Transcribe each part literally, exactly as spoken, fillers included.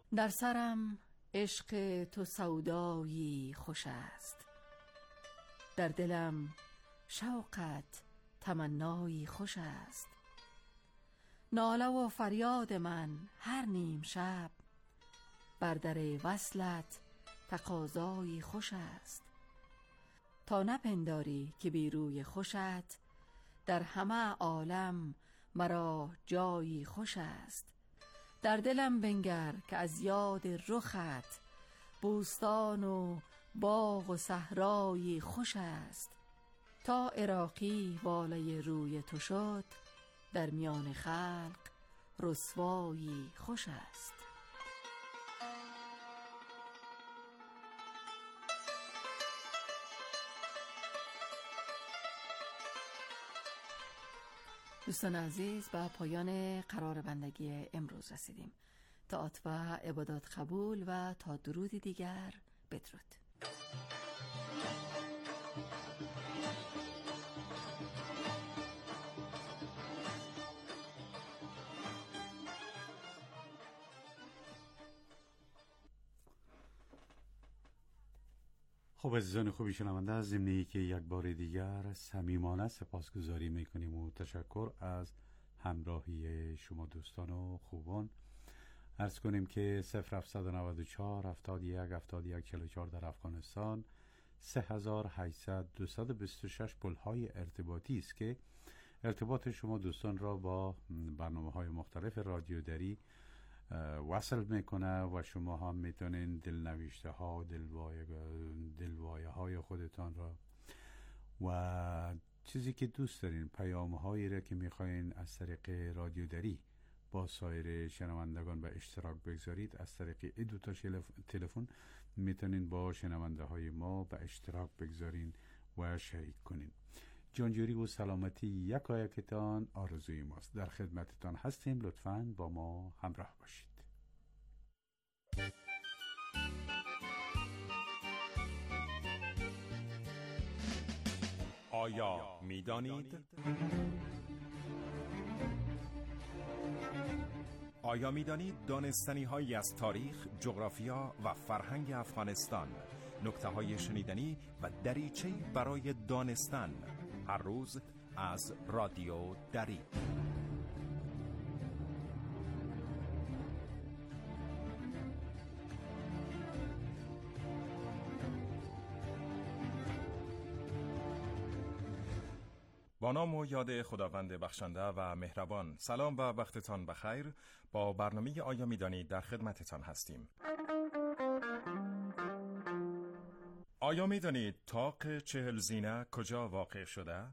در سرم عشق تو سودایی خوش است، در دلم شوقت تمنایی خوش است. ناله و فریاد من هر نیم شب، بر در وصلت تقاضایی خوش است. تا نپنداری که بی روی خوشت، در همه عالم مرا جایی خوش است. در دلم بنگر که از یاد رخت، بوستان و باغ و صحرایی خوش است. تا عراقی والای روی تو شد، در میان خلق رسوایی خوش است. دوستان عزیز، به پایان قرار بندگی امروز رسیدیم. طاعت و عبادات قبول و تا درودی دیگر بدرود. خب عزیزان خوبی شنونده، از ضمن که یک بار دیگر صمیمانه سپاسگزاری میکنیم و تشکر از همراهی شما دوستان و خوبان. عرض کنیم که صفر هفتصد و نود و چهار هفتاد و یک هفتاد و یک چهل و چهار در افغانستان، سه هزار و هشتصد دویست و بیست و شش پل‌های ارتباطی است که ارتباط شما دوستان را با برنامه‌های مختلف رادیو دری وصل میکنه و شما هم میتونین دلنوشته ها، دلوایه دلوایه های خودتان را و چیزی که دوست دارین، پیام هایی را که میخواین از طریق رادیو دری با سایر شنوندگان به اشتراک بگذارید، از طریق این دو تا تلفن میتونین با شنونده های ما به اشتراک بگذارین و شریک کنین. جانجوری و سلامتی یکایکتان آرزوی ماست. در خدمتتان هستیم، لطفاً با ما همراه باشید. آیا می‌دانید؟ آیا می‌دانید دانستنی هایی از تاریخ، جغرافیا و فرهنگ افغانستان، نکته های شنیدنی و دریچه‌ای برای دانستن، هر روز از رادیو دری. با نام و یاد خداوند بخشنده و مهربان. سلام و وقتتان بخیر. با برنامه آیا میدانید در خدمتتان هستیم. آیا میدانید طاق چهل زینه کجا واقع شده؟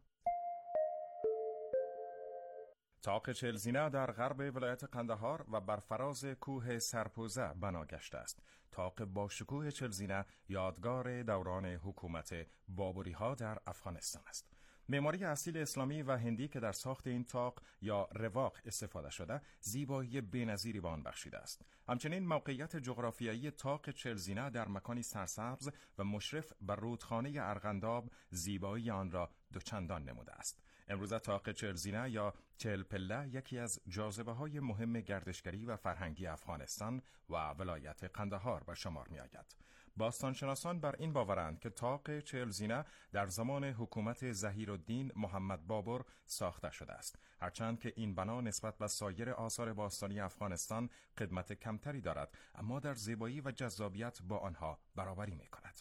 طاق چهل زینه در غرب ولایت قندهار و بر فراز کوه سرپوزه بنا گشته است. طاق با شکوه چهل زینه یادگار دوران حکومت بابری ها در افغانستان است. معماری اصیل اسلامی و هندی که در ساخت این طاق یا رواق استفاده شده، زیبایی بی‌نظیری به آن بخشیده است. همچنین موقعیت جغرافیایی طاق چهل زینه در مکانی سرسبز و مشرف بر رودخانه ارغنداب زیبایی آن را دوچندان نموده است. امروز طاق چهل زینه یا چهل پله یکی از جاذبه‌های مهم گردشگری و فرهنگی افغانستان و ولایت قندهار به شمار می‌آید. باستانشناسان بر این باورند که طاق چهل زینه در زمان حکومت ظهیرالدین محمد بابر ساخته شده است، هرچند که این بنا نسبت به سایر آثار باستانی افغانستان قدمت کمتری دارد، اما در زیبایی و جذابیت با آنها برابری می‌کند.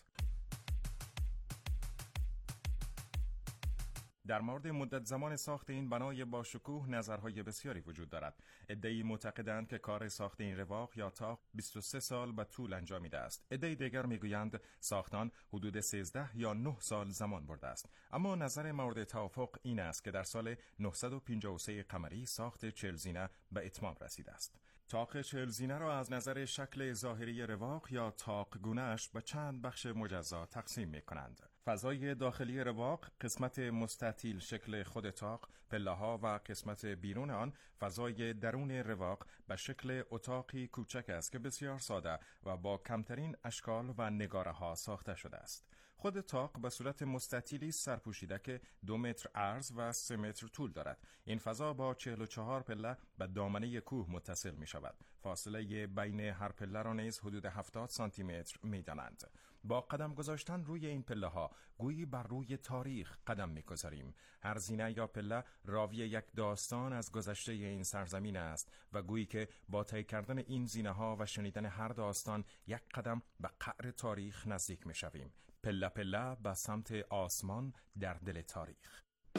در مورد مدت زمان ساخت این بنای با شکوه نظرهای بسیاری وجود دارد. عده‌ای معتقدند که کار ساخت این رواق یا طاق بیست و سه سال به طول انجامیده است. عده‌ای دیگر میگویند ساختن حدود سیزده یا نه سال زمان برده است. اما نظر مورد توافق این است که در سال نهصد و پنجاه و سه قمری ساخت چهل زینه به اتمام رسیده است. طاق چهل زینه را از نظر شکل ظاهری رواق یا طاق گونه‌اش به چند بخش مجزا تقسیم می‌کنند. فضای داخلی رواق، قسمت مستطیل شکل خود طاق، پله‌ها و قسمت بیرون آن، فضای درون رواق به شکل اتاقی کوچک است که بسیار ساده و با کمترین اشکال و نگاره‌ها ساخته شده است. خود تاق به صورت مستطیلی سرپوشیده که دو متر عرض و سه متر طول دارد. این فضا با چهل و چهار پله به دامنه کوه متصل می شود. فاصله بین هر پله را نیز حدود هفتاد سانتی متر می دانند. با قدم گذاشتن روی این پله ها گویی بر روی تاریخ قدم می گذاریم. هر زینه یا پله راوی یک داستان از گذشته این سرزمین است و گویی که با طی کردن این زینه ها و شنیدن هر داستان یک قدم به قعر تاریخ نزدیک می شویم. پله پله به سمت آسمان در دل تاریخ.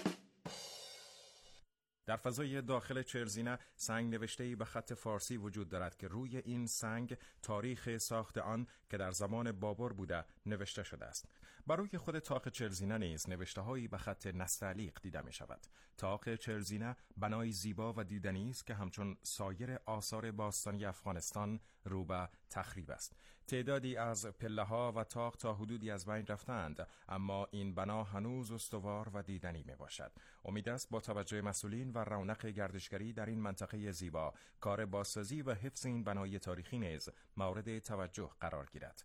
در فضای داخل چهلزینه سنگ نوشته‌ای به خط فارسی وجود دارد که روی این سنگ تاریخ ساخت آن که در زمان بابر بوده نوشته شده است. بر روی خود طاق چهلزینه نیز نوشته‌هایی به خط نستعلیق دیده می شود. طاق چهلزینه بنای زیبا و دیدنی است که همچون سایر آثار باستانی افغانستان رو به تخریب است. تعدادی از پله‌ها و طاق تا حدودی از بین رفتند، اما این بنا هنوز استوار و دیدنی می باشد. امید است با توجه مسئولین و رونق گردشگری در این منطقه زیبا، کار بازسازی و حفظ این بنای تاریخی نیز مورد توجه قرار گیرد.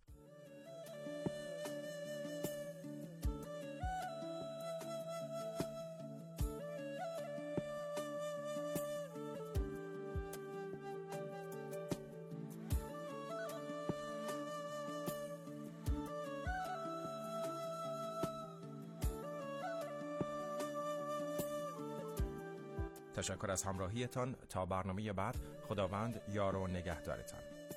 تشکر از همراهیتان. تا برنامه بعد، خداوند یار و نگهدارتان.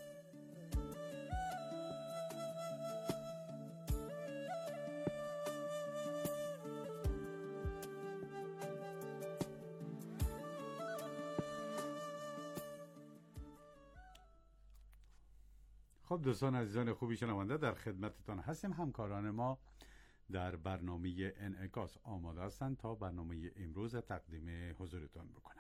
خب دوستان عزیزان خوبی شنونده، در خدمتتان هستیم. همکاران ما در برنامه انعکاس آماده هستند تا برنامه امروز تقدیم حضورتان بکنن.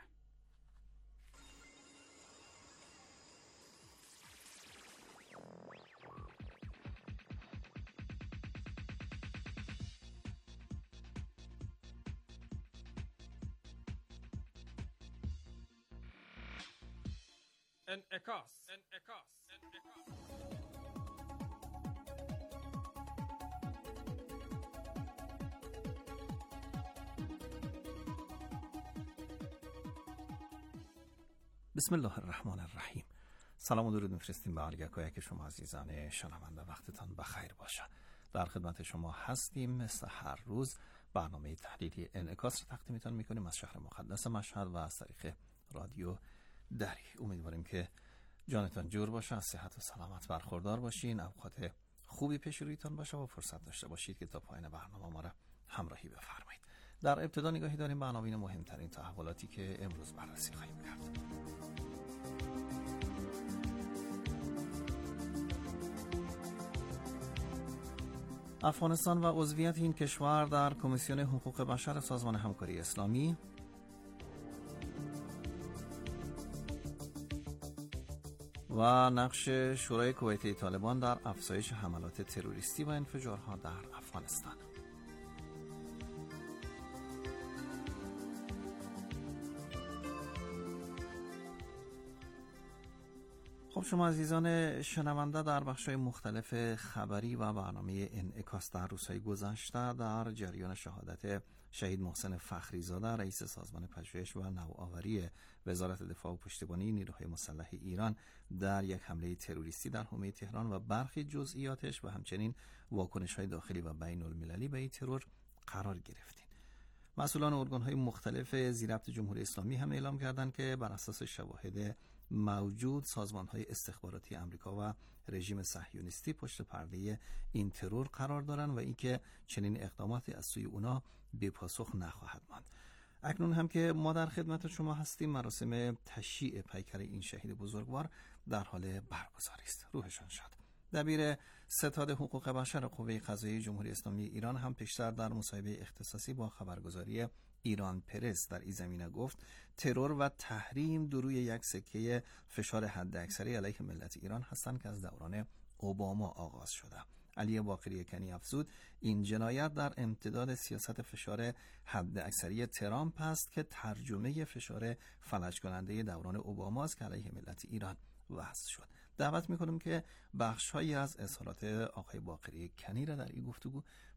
انعکاس انعکاس انعکاس بسم الله الرحمن الرحیم. سلام و درود میفرستیم به آرگکای که شما عزیزان شنونده، وقتتان بخیر باشد. در خدمت شما هستیم مثل هر روز. برنامه تحلیلی انعکاس رو تقدیمتان میکنیم از شهر مقدس مشهد و از طریق رادیو دری. امیدواریم که جانتان جور باشه، از صحت و سلامت برخوردار باشین، اوقات خوبی پیش رویتان باشه و فرصت داشته باشید که تا پایان برنامه ما را همراهی بفرمایید. در ابتدا نگاهی داریم به عناوین مهمترین تحولاتی که امروز بررسی خواهیم کرد. افغانستان و عضویت این کشور در کمیسیون حقوق بشر سازمان همکاری اسلامی، و نقش شورای کویتی طالبان در افزایش حملات تروریستی و انفجارها در افغانستان. خب شما عزیزان شنونده در بخش‌های مختلف خبری و برنامه انعکاس در روزهای گذشته در جریان شهادت شهید محسن فخریزاده رئیس سازمان پژوهش و نوآوری وزارت دفاع و پشتیبانی نیروهای مسلح ایران در یک حمله تروریستی در حومه تهران و برخی جزئیاتش و همچنین واکنش‌های داخلی و بین المللی به این ترور قرار گرفتیم. مسئولان ارگان‌های مختلف زیربط جمهوری اسلامی هم اعلام کردند که بر اساس شواهد موجود سازمان‌های استخباراتی آمریکا و رژیم صهیونیستی پشت پرده این ترور قرار دارند و اینکه چنین اقداماتی از سوی اونا بی پاسخ نخواهد ماند. اکنون هم که ما در خدمت شما هستیم، مراسم تشییع پیکر این شهید بزرگوار در حال برگزاری است. روحشان شاد. دبیر ستاد حقوق بشر قوه قضاییه جمهوری اسلامی ایران هم پیشتر در مصاحبه اختصاصی با خبرگزاری ایران پرس در این زمینه گفت ترور و تحریم دو روی یک سکه فشار حداکثری علیه ملت ایران هستند که از دوران اوباما آغاز شده. علی باقری کنی افزود این جنایت در امتداد سیاست فشار حداکثری ترامپ است که ترجمه فشار فلج کننده دوران اوباما است که علیه ملت ایران وضع شد. دعوت میکنم که بخش‌هایی از اظهارات آقای باقری کنی را در این گفتگو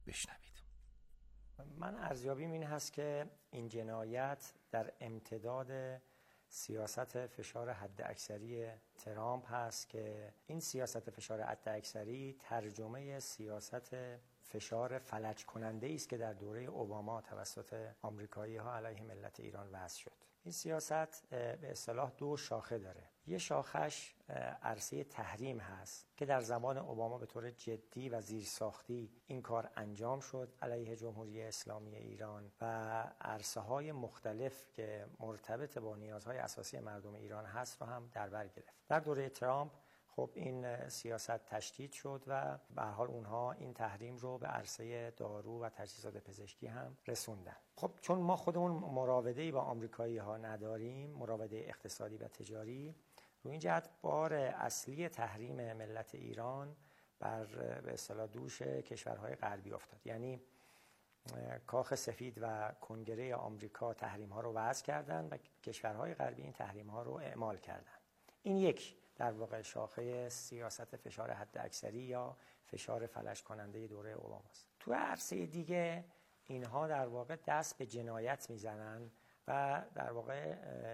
بشنوید. من ارزیابیم این هست که این جنایت در امتداد سیاست فشار حداکثری ترامپ هست که این سیاست فشار حداکثری ترجمه سیاست فشار فلج کننده است که در دوره اوباما توسط آمریکایی ها علیه ملت ایران وضع شد. این سیاست به اصطلاح دو شاخه داره. یه شاخش عرصه تحریم هست که در زمان اوباما به طور جدی و زیرساختی این کار انجام شد علیه جمهوری اسلامی ایران و عرصه های مختلف که مرتبط با نیازهای اساسی مردم ایران هست رو هم در بر گرفت. در دوره ترامپ خب این سیاست تشدید شد و به هر حال اونها این تحریم رو به عرصه دارو و تجهیزات پزشکی هم رسوندن. خب چون ما خودمون مراوده‌ای با آمریکایی ها نداریم، مراوده اقتصادی و تجاری، رو این جهت بار اصلی تحریم ملت ایران بر به اصطلاح دوش کشورهای غربی افتاد. یعنی کاخ سفید و کنگره آمریکا تحریم ها رو وضع کردن و کشورهای غربی این تحریم ها رو اعمال کردن. این یک در واقع شاخه سیاست فشار حداکثری یا فشار فلج کننده دوره اوباماست. تو عرصه دیگه اینها در واقع دست به جنایت میزنن و در واقع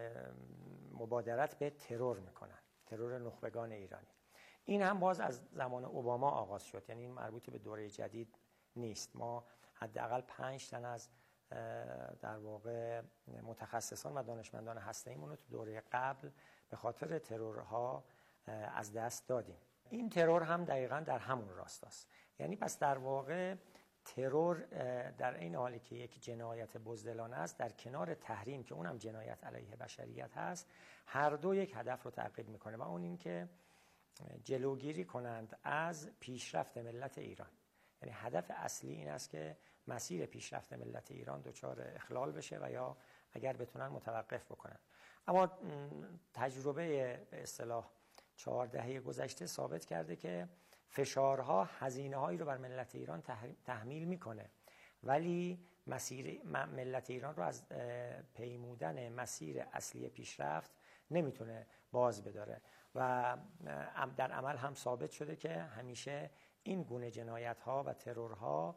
مبادرت به ترور میکنن، ترور نخبگان ایرانی. این هم باز از زمان اوباما آغاز شد، یعنی این مربوط به دوره جدید نیست. ما حداقل پنج تن از در واقع متخصصان و دانشمندان هسته‌ایمون رو تو دوره قبل به خاطر ترورها از دست دادیم. این ترور هم دقیقاً در همون راستاست. یعنی پس در واقع ترور در این حالی که یک جنایت بزدلانه است، در کنار تحریم که اونم جنایت علیه بشریت هست، هر دو یک هدف رو تعقیب میکنه و اون این که جلوگیری کنند از پیشرفت ملت ایران. یعنی هدف اصلی این است که مسیر پیشرفت ملت ایران دچار اخلال بشه و یا اگر بتونن متوقف بکنن. اما تجربه به اصطلاح چهار دهه گذشته ثابت کرده که فشارها هزینه هایی رو بر ملت ایران تحمیل میکنه، ولی مسیر ملت ایران رو از پیمودن مسیر اصلی پیشرفت نمیتونه باز بداره و در عمل هم ثابت شده که همیشه این گونه جنایت ها و ترورها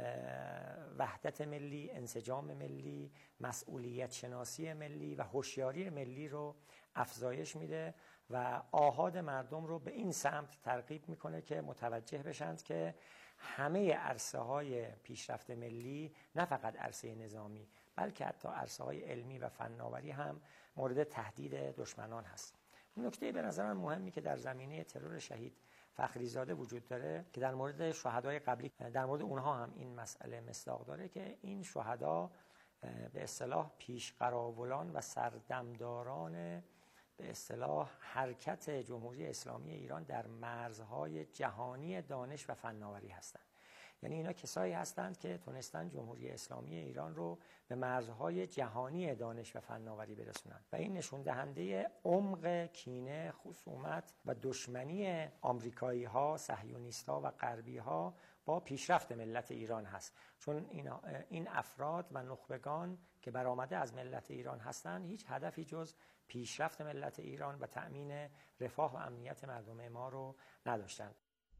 وحدت ملی، انسجام ملی، مسئولیت شناسی ملی و هوشیاری ملی رو افزایش میده و آحاد مردم رو به این سمت ترغیب میکنه که متوجه بشند که همه عرصه های پیشرفت ملی، نه فقط عرصه نظامی بلکه حتی عرصه های علمی و فناوری هم مورد تهدید دشمنان هست. نکته به نظر من مهمی که در زمینه ترور شهید فخریزاده وجود داره که در مورد شهدای قبلی در مورد اونها هم این مسئله مصداق داره که این شهدا به اصطلاح پیشقراولان و سردمداران به اصطلاح حرکت جمهوری اسلامی ایران در مرزهای جهانی دانش و فناوری هستند. یعنی اینا کسایی هستند که تونستن جمهوری اسلامی ایران رو به مرزهای جهانی دانش و فناوری برسونن و این نشون دهنده عمق کینه، خصومت و دشمنی آمریکایی ها، صهیونیست ها و غربی ها با پیشرفت ملت ایران هست. چون این این افراد و نخبگان که برآمده از ملت ایران هستند هیچ هدفی جز پیشرفت ملت ایران و تأمین رفاه و امنیت مردم ما رو نداشتند.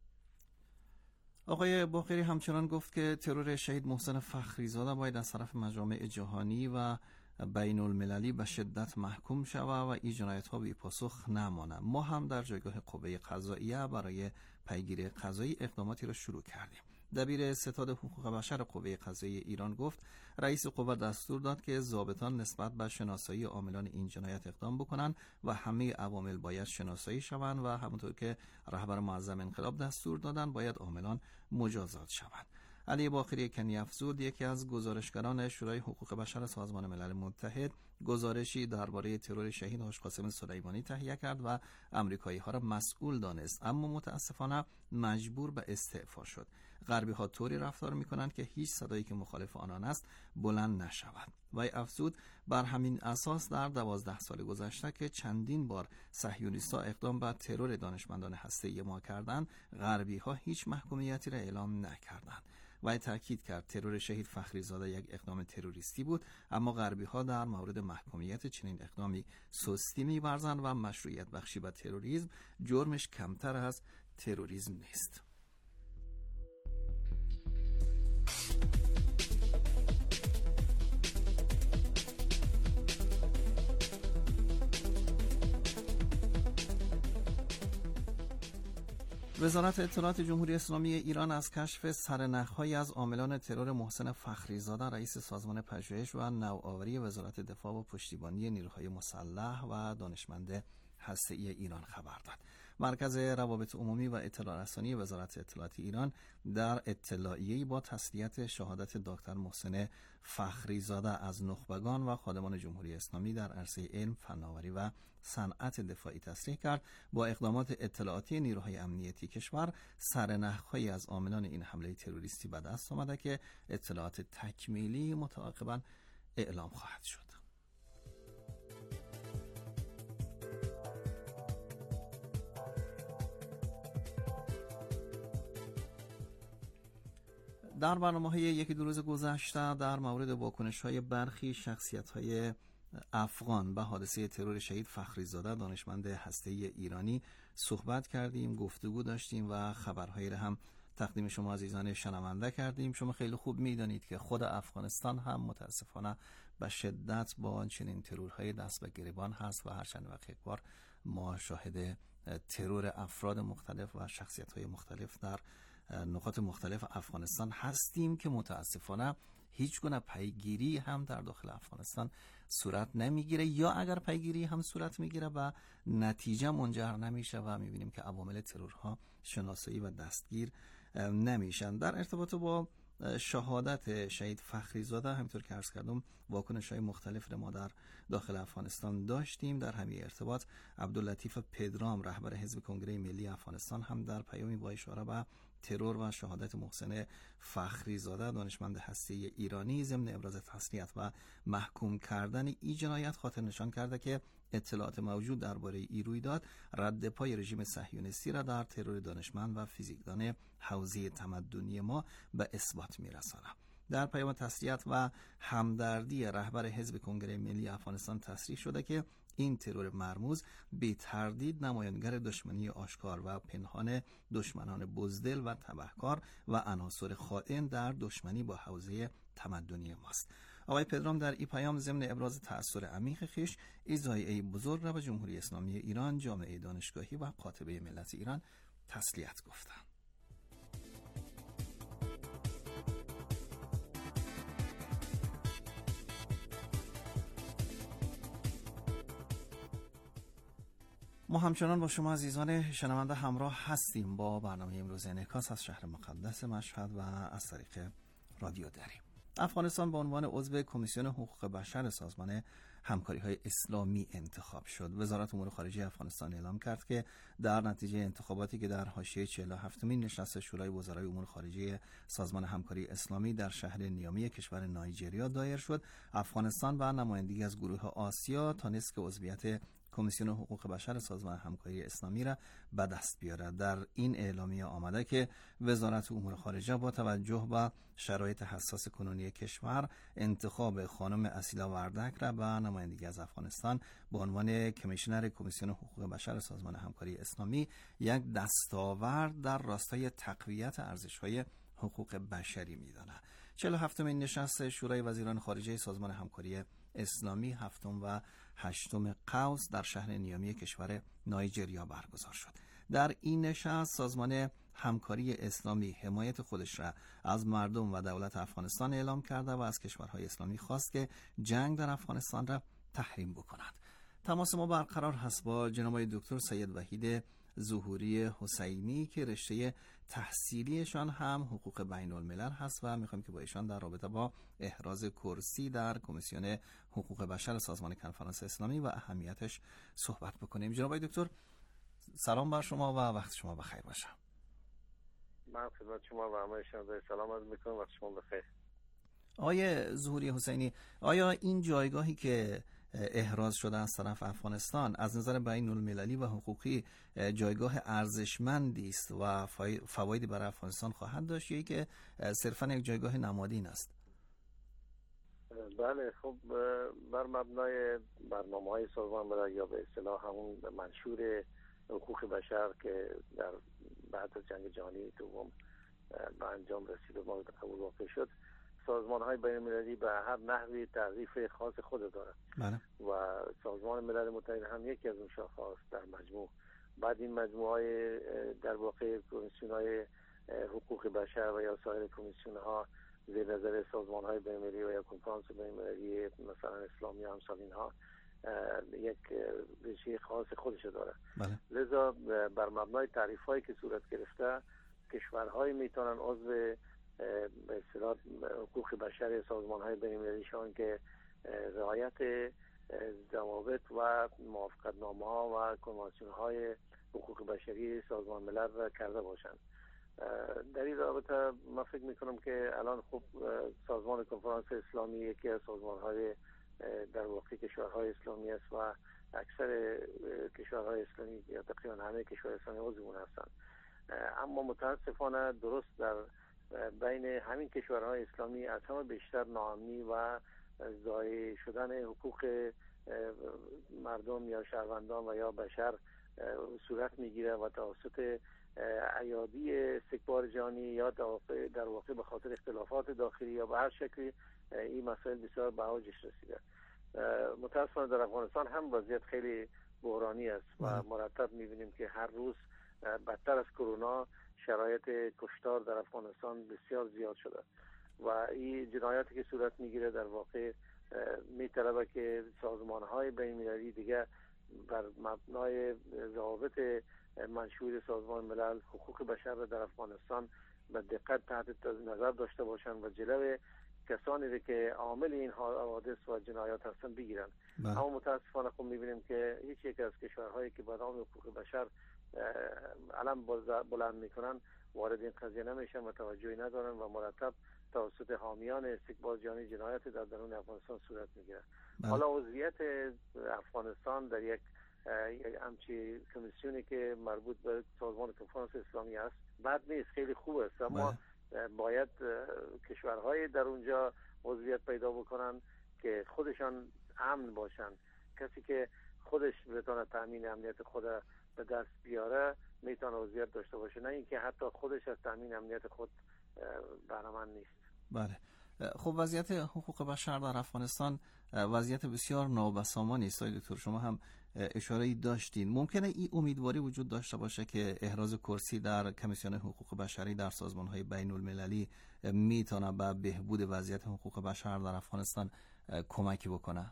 آقای باقری همچنان گفت که ترور شهید محسن فخریزاده باید از طرف مجامع جهانی و بین المللی به شدت محکوم شود و این جنایت‌ها بی پاسخ نمانند. ما هم در جایگاه قوه قضاییه برای پیگیری قضایی اقداماتی را شروع کردیم. دبیر ستاد حقوق بشر قوه قضاییه ایران گفت رئیس قوه دستور داد که ضابطان نسبت به شناسایی عاملان این جنایت اقدام بکنند و همه عوامل باید شناسایی شوند و همونطور که رهبر معظم انقلاب دستور دادن باید عاملان مجازات شوند. علی باقری کنی افزود یکی از گزارشگران شورای حقوق بشر سازمان ملل متحد گزارشی درباره ترور شهید حاج قاسم سلیمانی تهیه کرد و آمریکایی ها را مسئول دانست، اما متاسفانه مجبور به استعفا شد. غربی ها طوری رفتار میکنند که هیچ صدایی که مخالف آنان است بلند نشود. وی افزود بر همین اساس در دوازده سال گذشته که چندین بار صهیونیست‌ها اقدام به ترور دانشمندان هسته‌ای ما کردند، غربی ها هیچ محکومیتی را اعلام نکردند. وی تاکید کرد ترور شهید فخریزاده یک اقدام تروریستی بود، اما غربی ها در مورد محکومیت چنین اقدامی سستی می‌ورزند و مشروعیت بخشی به تروریسم جرمش کمتر از تروریسم نیست. وزارت اطلاعات جمهوری اسلامی ایران از کشف سرنخ‌هایی از عاملان ترور محسن فخریزاده رئیس سازمان پژوهش و نوآوری وزارت دفاع و پشتیبانی نیروهای مسلح و دانشمند هسته‌ای ایران خبر داد. مرکز روابط عمومی و اطلاع رسانی وزارت اطلاعات ایران در اطلاعیه‌ای با تسلیت شهادت دکتر محسن فخریزاده از نخبگان و خادمان جمهوری اسلامی در عرصه علم، فناوری و صنعت دفاعی تصریح کرد با اقدامات اطلاعاتی نیروهای امنیتی کشور سرنخ‌هایی از عاملان این حمله تروریستی به دست آمده که اطلاعات تکمیلی متعاقباً اعلام خواهد شد. در برنامه‌های یکی دو روز گذشته در مورد واکنش‌های برخی شخصیت‌های افغان به حادثه ترور شهید فخریزاده دانشمند هسته‌ای ایرانی صحبت کردیم، گفتگو داشتیم و خبرهایی را هم تقدیم شما عزیزان شنونده کردیم. شما خیلی خوب می‌دانید که خود افغانستان هم متاسفانه به شدت با چنین ترورهای دست به گریبان هست و هر چند وقت یک بار ما شاهد ترور افراد مختلف و شخصیت‌های مختلف در نقاط مختلف افغانستان هستیم که متاسفانه هیچ گونه پیگیری هم در داخل افغانستان صورت نمیگیره یا اگر پیگیری هم صورت میگیره و نتیجه منجر نمیشه و میبینیم که عوامل ترورها شناسایی و دستگیر نمیشن. در ارتباط با شهادت شهید فخریزاده همینطور که عرض کردم واکنش‌های مختلف را ما در داخل افغانستان داشتیم. در همین ارتباط عبداللطیف پدرام رهبر حزب کنگره ملی افغانستان هم در پیامی با اشاره به ترور و شهادت محسن فخریزاده دانشمند هسته‌ای ایرانی ضمن ابراز تسلیت و محکوم کردن این جنایت خاطر نشان کرده که اطلاعات موجود درباره این رویداد رد پای رژیم صهیونیستی را در ترور دانشمند و فیزیکدان حوزه تمدنی ما به اثبات می‌رساند. در پیام تسلیت و همدردی رهبر حزب کنگره ملی افغانستان تصریح شده که این ترور مرموز بی تردید نمایانگر دشمنی آشکار و پنهان دشمنان بزدل و تبهکار و عناصر خائن در دشمنی با حوزه تمدنی ماست. آقای پدرام در این پیام ضمن ابراز تأثیر عمیق خویش این ضایعه بزرگ را به جمهوری اسلامی ایران، جامعه دانشگاهی و قاطبه ملت ایران تسلیت گفتند. ما همچنان با شما عزیزان شنونده همراه هستیم با برنامه امروز انعکاس از شهر مقدس مشهد و از طریق رادیو دریم. افغانستان به عنوان عضو کمیسیون حقوق بشر سازمان همکاری‌های اسلامی انتخاب شد. وزارت امور خارجه افغانستان اعلام کرد که در نتیجه انتخاباتی که در حاشیه چهل و هفتمین نشست شورای وزرای امور خارجه سازمان همکاری اسلامی در شهر نیامی کشور نایجریا دایر شد، افغانستان و نمایندگی از گروه آسیا تانست که عضویت کمیسیون حقوق بشر سازمان همکاری اسلامی را به دست بیارد. در این اعلامیه آمده که وزارت امور خارجه با توجه به شرایط حساس کنونی کشور انتخاب خانم اسیلا وردک را به نمایندگی از افغانستان به عنوان کمیشنر کمیسیون حقوق بشر سازمان همکاری اسلامی یک دستاورد در راستای تقویت ارزش‌های حقوق بشری می‌داند. چهل و هفتمین نشست شورای وزیران خارجه سازمان همکاری اسلامی هفتم و هشتم قوس در شهر نیامی کشور نایجریا برگزار شد. در این نشست سازمان همکاری اسلامی حمایت خودش را از مردم و دولت افغانستان اعلام کرده و از کشورهای اسلامی خواست که جنگ در افغانستان را تحریم بکنند. تماس ما برقرار هست با جناب دکتر سید وحید ظهوری حسینی که رشته تحصیلیشان هم حقوق بین الملل هست و میخوایم که با ایشان در رابطه با احراز کرسی در کمیسیون حقوق بشر سازمان کنفرانس اسلامی و اهمیتش صحبت بکنیم. جناب دکتر سلام بر شما و وقت شما بخیر باشه. من خدمت شما و همه شما سلام عرض میکنم، وقت شما بخیر. آقای ظهوری حسینی، آیا این جایگاهی که احراز شده از طرف افغانستان از نظر بین المللی و حقوقی جایگاه ارزشمندی است و فوایدی برای افغانستان خواهد داشت یا که صرفا یک جایگاه نمادین است؟ بله، خب بر مبنای برنامه‌های سازمان ملل یا به اصطلاح همون منشور حقوق بشر که در بعد از جنگ جهانی دوم به انجام رسید و مورد قبول واقع شد، سازمان‌های بین‌المللی به هر نحوی تعریف خاص خود دارد. بله. و سازمان ملل متحد هم یکی از اون شاخه‌هاست در مجموع بعد این مجموعه های در واقع کمیسیون های حقوق بشر و یا سایر کمیسیون ها زیر نظر سازمان های بین‌المللی و یا کنفرانس بین‌المللی مثلا اسلامی و همسال اینها یک ریشه خاص خودش داره. بله. لذا بر مبنای تعریف هایی که صورت گرفته کشورهای میتونن عضو به اصطلاح حقوق بشر سازمان های بین‌المللی شون که رعایت ضوابط و موافقتنامه ها و کنوانسیون های حقوق بشری سازمان ملل را کرده باشند. در این رابطه من فکر میکنم که الان خب سازمان کنفرانس اسلامی یکی از سازمان های در واقع کشورهای اسلامی است و اکثر کشورهای اسلامی یا تقریبا همه کشورهای اسلامی عضو هستند. اما متاسفانه درست در بین همین کشورهای اسلامی از همه بیشتر ناامنی و ضایع شدن حقوق مردم یا شهروندان و یا بشر صورت میگیره و توسط ایادی استکبار جهانی یا در واقع به خاطر اختلافات داخلی یا به هر شکلی این مسائل بسیار به اوجش رسیده. متاسفانه در افغانستان هم وضعیت خیلی بحرانی است و مرتب میبینیم که هر روز بدتر از کرونا شرایط کشتار در افغانستان بسیار زیاد شده و این جنایاتی که صورت میگیره در واقع میطلبه که سازمان های بین‌المللی دیگه بر مبنای ضوابط منشور سازمان ملل حقوق بشر را در افغانستان به دقت تحت نظر داشته باشند و جلوی کسانی که عامل این حوادث و جنایات هستند بگیرند. اما متاسفانه خب میبینیم که هیچ یک از کشورهایی که به نام حقوق بشر علم بلند میکنن وارد این قضیه نمیشن و توجهی ندارن و مرتب توسط حامیان استکبار جهانی جنایات در درون افغانستان صورت میگیره. حالا وضعیت افغانستان در یک همچی کمیسیونی که مربوط به سازمان کنفرانس اسلامی است بد نیست، خیلی خوب است، اما باید کشورهای در اونجا عضویت پیدا بکنن که خودشان امن باشن. کسی که خودش بتونه تامین امنیت خود به دست بیاره میتونه عضویت داشته باشه، نه اینکه حتی خودش از تامین امنیت خود بهره‌مند نیست. بله. خب وضعیت حقوق بشر در افغانستان وضعیت بسیار نابسامانی است. دکتر شما هم اشاره‌ای داشتین. ممکنه این امیدواری وجود داشته باشه که احراز کرسی در کمیسیون حقوق بشری در سازمان‌های بین‌المللی میتونه به بهبود وضعیت حقوق بشر در افغانستان کمکی بکنه؟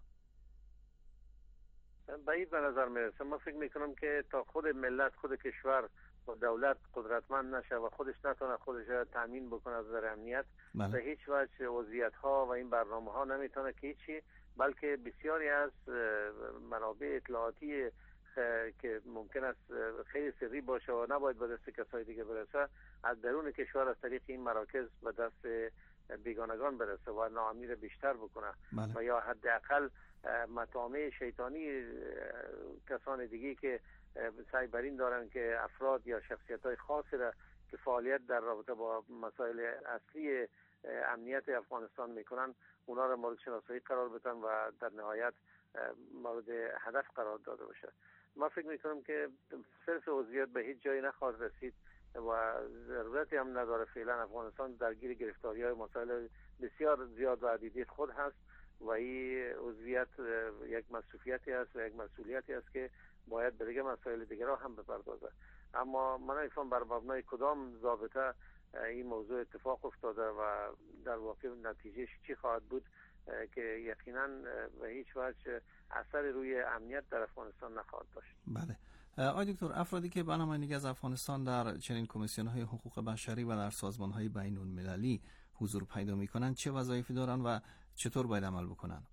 بعید به نظر میرسه. من فکر میکنم که تا خود ملت، خود کشور و دولت قدرتمند نشه و خودش نتونه خودش تامین بکنه از نظر امنیت، به هیچ وجه وضعیت ها و این برنامه ها نمیتونه که هیچی، بلکه بسیاری از منابع اطلاعاتی که ممکن است خیلی سری باشه و نباید به دست کسای دیگه برسه از درون کشور از طریق این مراکز به دست بیگانگان برسه و ناامنی رو بیشتر بکنه. بله. و یا حداقل مطامع شیطانی کسان دیگه که سعی بر این دارن که افراد یا شخصیت‌های خاصی را که فعالیت در رابطه با مسائل اصلی امنیت افغانستان میکنن اونا را مورد شناسایی قرار بدن و در نهایت مورد هدف قرار داده باشه. من فکر میکنم که صرف عضویت به هیچ جایی نخواهد رسید و ضرورتی هم نداره. فعلا افغانستان درگیر گرفتاری‌های مسائل بسیار زیاد و عدیدی خود هست و این عضویت یک مسئولیتی است و یک مسئولیتی است که باید به دیگه مسائل دیگر را هم بپردازه. اما من نمی‌فهمم بر مبنای کدام ضابطه این موضوع اتفاق افتاده و در واقع نتیجهش چی خواهد بود که یقینا به هیچ وجه اثر روی امنیت در افغانستان نخواهد داشت. بله. آقای دکتر، افرادی که به نمایندگی از افغانستان در چنین کمیسیون‌های حقوق بشری و در سازمان‌های بین‌المللی حضور پیدا می‌کنند چه وظایفی دارند و چطور باید عمل بکنند؟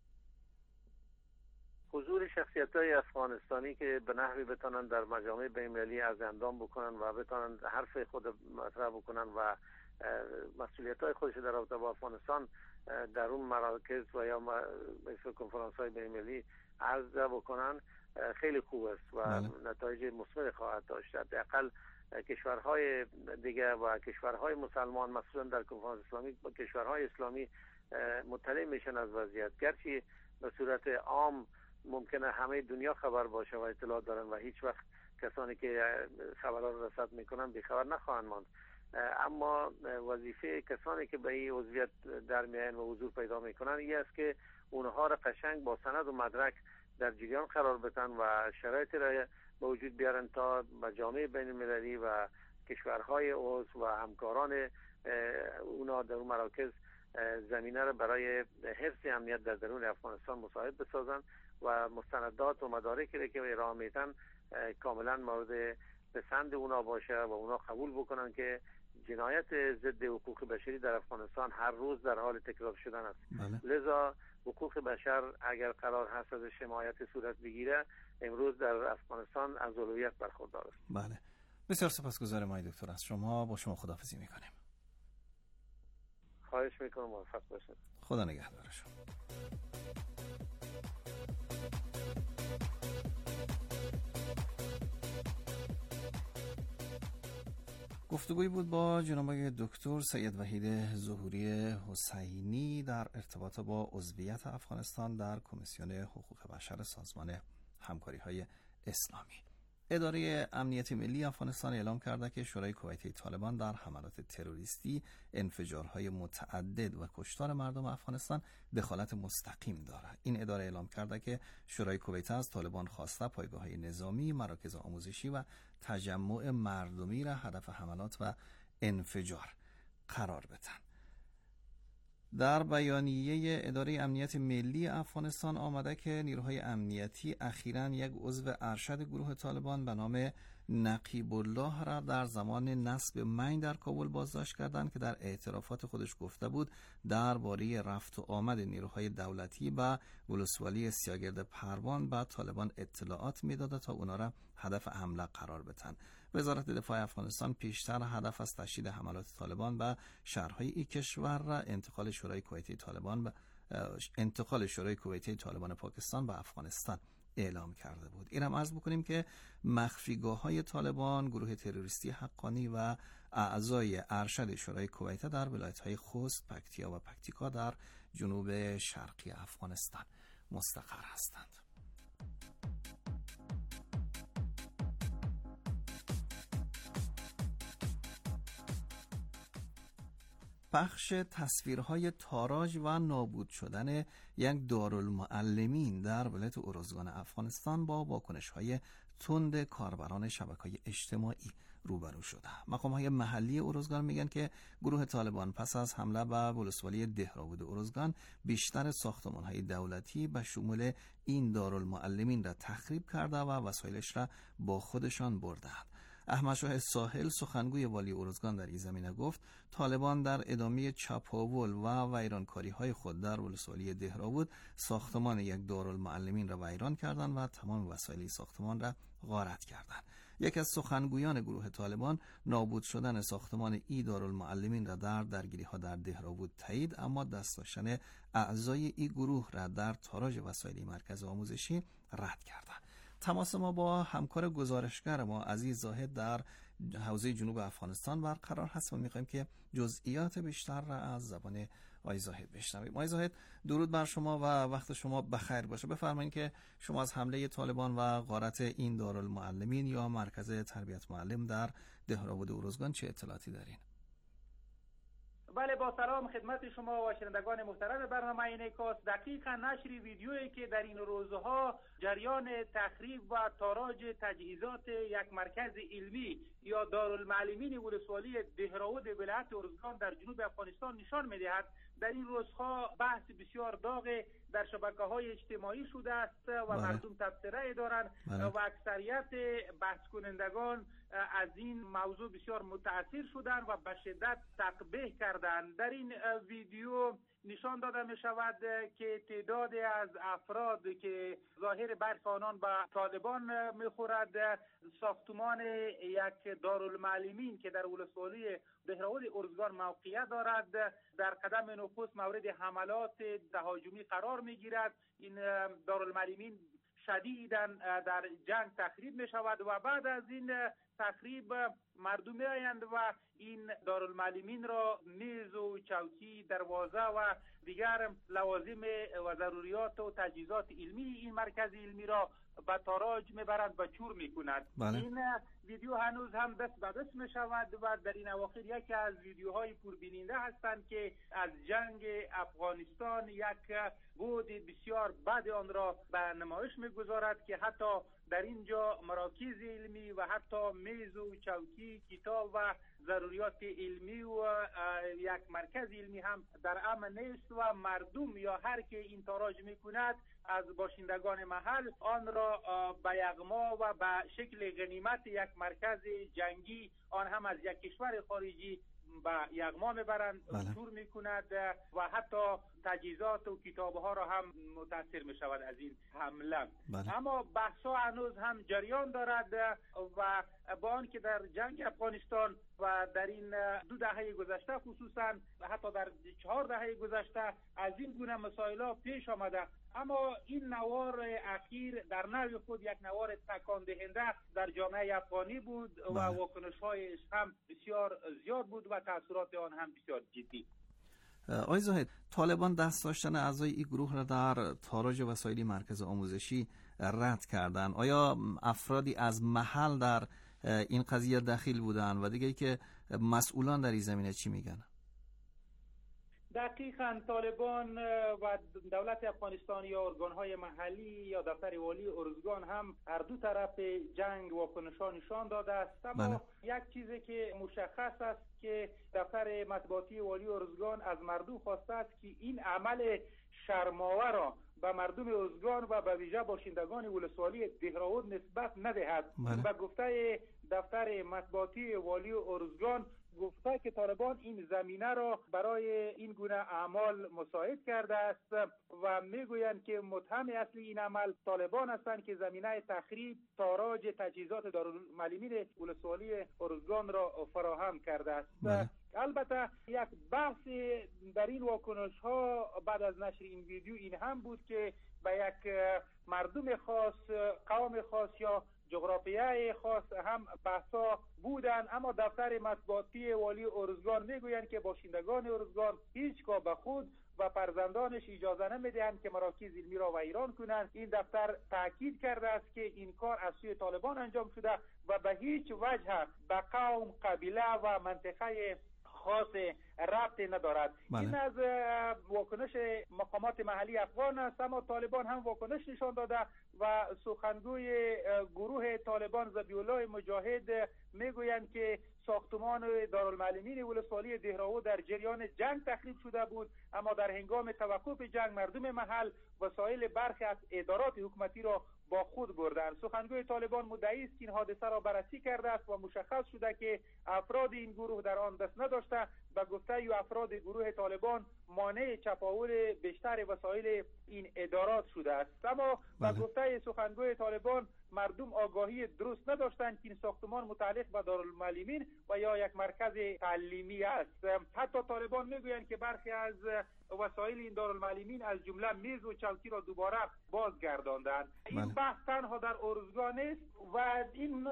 حضور شخصیت‌های افغانستانی که به نحوی بتونن در مجامع بین‌المللی از اندام بکنن و بتونن حرف خود مطرح بکنن و مسئولیت‌های خودش در رابطه با افغانستان در اون مراکز و یا مثل کنفرانس‌های بین‌المللی عرض بکنن خیلی خوب است و بله. نتایج مثمر خواهد داشت. حداقل کشورهای دیگه و کشورهای مسلمان مثلا در کنفرانس اسلامی با کشورهای اسلامی مطلع میشن از وضعیت، گرچه به صورت عام ممکنه همه دنیا خبر باشه و اطلاع دارن و هیچ وقت کسانی که خبرها رو رصد میکنن بیخبر نخواهند ماند، اما وظیفه کسانی که به این عضویت در میان و حضور پیدا میکنن این است که اونها را قشنگ با سند و مدرک در جریان قرار بدن و شرایطی را به وجود بیارن تا جامعه بین المللی و کشورهای عضو و همکاران اونا در اون مراکز زمینه را برای حفظ امنیت در درون افغانستان مساعد بسازن و مستندات و مدارکی را که ارائه میدن کاملا مورد پسند اونا باشه و اونا قبول بکنن که جنایت ضد حقوق بشری در افغانستان هر روز در حال تکرار شدن است. بله. لذا حقوق بشر اگر قرار هست از حمایت صورت بگیره امروز در افغانستان از اولویت برخوردار است. بله. بسیار سپاسگزارم آقای دکتر، از شما. با شما خداحافظی میکنیم. خواهش میکنم، موفق باشید. خدا نگهدار شما. گفتگویی بود با جناب آقای دکتر سید وحید ظهوری حسینی در ارتباط با عضویت افغانستان در کمیسیون حقوق بشر سازمان همکاری‌های اسلامی. اداره امنیت ملی افغانستان اعلام کرده که شورای کویتی طالبان در حملات تروریستی، انفجارهای متعدد و کشتار مردم افغانستان دخالت مستقیم دارد. این اداره اعلام کرده که شورای کویت از طالبان خواسته پایگاه‌های نظامی، مراکز آموزشی و تجمع مردمی را هدف حملات و انفجار قرار بدن. در بیانیه اداره امنیت ملی افغانستان آمده که نیروهای امنیتی اخیراً یک عضو ارشد گروه طالبان به نام نقیب الله را در زمان نصب مین در کابل بازداشت کردند که در اعترافات خودش گفته بود درباره رفت و آمد نیروهای دولتی به ولسوالی سیاگرد پروان به طالبان اطلاعات میداده تا اونا را هدف حمله قرار بدن. وزارت دفاع افغانستان پیشتر هدف از تشدید حملات طالبان به شهرهای این کشور را انتقال شورای کویتی طالبان به انتقال شورای کویتی طالبان پاکستان به افغانستان اعلام کرده بود. این هم عرض بکنیم که مخفیگاه‌های طالبان، گروه تروریستی حقانی و اعضای ارشد شورای کویت در ولایت‌های خوست، پکتیا و پکتیکا در جنوب شرقی افغانستان مستقر هستند. پخش تصویرهای تاراج و نابود شدن یک دارالمعلمین در ولایت ارزگان افغانستان با واکنش‌های تند کاربران شبکه‌های اجتماعی روبرو شده. مقام‌های محلی ارزگان میگن که گروه طالبان پس از حمله به ولسوالی دهراود ارزگان بیشتر ساختمان‌های دولتی به شمول این دارالمعلمین را تخریب کرده و وسایلش را با خودشان بردند. احمد شاه ساحل سخنگوی والی ارزگان در این زمینه گفت طالبان در ادامه چپاول و ویرانکاری‌های خود در ولسوالی دهراود ساختمان یک دارالمعلمین را ویران کردند و تمام وسایل ساختمان را غارت کردند. یکی از سخنگویان گروه طالبان نابود شدن ساختمان ای دارالمعلمین را در درگیری‌ها در دهراود تایید، اما دست داشتن اعضای این گروه را در تاراج وسایل مرکز آموزشی رد کردند. تماس ما با همکار گزارشگر ما عزیز زاهد در حوزه جنوب افغانستان برقرار هست و می‌خوایم که جزئیات بیشتر را از زبان آقای زاهد بشنویم. آقای زاهد، درود بر شما و وقت شما بخیر باشه. بفرمایید که شما از حمله طالبان و غارت این دارالمعلمین یا مرکز تربیت معلم در دهراود ارزگان چه اطلاعاتی دارین؟ بله، با سلام خدمت شما و شنوندگان محترم برنامه اینکاس. دقیقاً نشر ویدیویی که در این روزها جریان تخریب و تاراج تجهیزات یک مرکز علمی یا دارالمعلمین ولسوالی دهراود ولایت ارزگان در جنوب افغانستان نشان می‌دهد، در این روزها بحث بسیار داغ در شبکه‌های اجتماعی شده است و بله. مردم تبصره دارند بله. و اکثریت بحث کنندگان از این موضوع بسیار متاثر شدند و به شدت تقبیح کردند. در این ویدیو نشان داده می شود که تعدادی از افراد که ظاهر برخی آنان به طالبان می خورد ساختمان یک دارالمعلمین که در ولسوالی دهراود ارزگان موقعیت دارد در قدم نخست مورد حملات تهاجمی قرار می گیرد. این دارالمعلمین شدیداً در جنگ تخریب می شود و بعد از این تخریب مردم میآیند و این دارالمعلمین را میز و چوکی، دروازه و دیگر لوازم و ضروریات و تجهیزات علمی این مرکز علمی را به تاراج میبرند و چور میکنند. بله. این ویدیو هنوز هم دست به دست میشود و در این اواخر یکی از ویدیوهای پربیننده هستند که از جنگ افغانستان یک بود بسیار بد آن را به نمایش میگذارد که حتی در اینجا مراکز علمی و حتی میز و چوکی، کتاب و ضروریات علمی و یک مرکز علمی هم در امن نیست و مردم یا هر که این تاراج میکند از باشندگان محل آن را به یغما و به شکل غنیمت یک مرکز جنگی، آن هم از یک کشور خارجی، به یغما میبرند، چور میکند و حتی تجهیزات و کتابها را هم متاثر میشود از این حمله. بله. اما بحثا هنوز هم جریان دارد و با آن که در جنگ افغانستان و در این دو دهه گذشته خصوصا حتی در چهار دهه گذشته از این گونه مسائل پیش آمده، اما این نوار اخیر در نوع خود یک نوار تکان دهنده در جامعه افغانی بود و واکنش‌هایش هم بسیار زیاد بود و تاثیرات آن هم بسیار جدی. آقای زاهد، طالبان دست داشتن اعضای این گروه را در تاراج وسایل مرکز آموزشی رد کردند. آیا افرادی از محل در این قضیه دخیل بودن و دیگه که مسئولان در این زمینه چی میگن؟ دقیقاً طالبان و دولت افغانستان یا ارگان‌های محلی یا دفتر والی ارزگان هم هر دو طرف جنگ واکنش‌ها نشان داده است، اما بله. یک چیزی که مشخص است که دفتر مطبوعاتی والی ارزگان از مردم خواسته است که این عمل شرم‌آور را به مردم ارزگان و به ویژه باشندگان ولسوالی دهراود نسبت ندهد. بله. به گفته دفتر مطبوعاتی والی ارزگان گفته که طالبان این زمینه را برای این گونه اعمال مساعد کرده است و میگویند که متهم اصلی این عمل طالبان هستند که زمینه تخریب تاراج تجهیزات دارالمعلمین ولسوالی ارزگان را فراهم کرده است. بله. البته یک بحث در این واکنش ها بعد از نشر این ویدیو این هم بود که به یک مردم خاص، قوم خاص یا جغرافیای خاص هم بحثا بودن، اما دفتر مطبوعاتی والی ارزگان میگویند که باشندگان ارزگان هیچگاه به خود و فرزندانش اجازه نمیدهند که مراکز علمی را ویران کنند. این دفتر تاکید کرده است که این کار از سوی طالبان انجام شده و به هیچ وجه به قوم، قبیله و منطقه خاص ربط ندارد. بله. این از واکنش مقامات محلی افغان است، اما طالبان هم واکنش نشان داده و سخنگوی گروه طالبان ذبیح الله مجاهد میگویند که ساختمان دارالمعلمین ولسوالی دهراود در جریان جنگ تخریب شده بود، اما در هنگام توقف جنگ مردم محل وسایل برخی از ادارات حکومتی را با خود بردند. سخنگوی طالبان مدعی است که این حادثه را بررسی کرده است و مشخص شده که افراد این گروه در آن دست نداشته. به گفته یو افراد گروه طالبان مانع چپاول بیشتر وسایل این ادارات شده است، اما به گفته سخنگوی طالبان مردم آگاهی درست نداشتند که این ساختمان متعلق به دارالمعلمین و یا یک مرکز تعلیمی است. حتی طالبان میگویند که برخی از وسایل این دارالمعلمین از جمله میز و چوکی را دوباره بازگرداندند. این بحث تنها در ارزگان است و این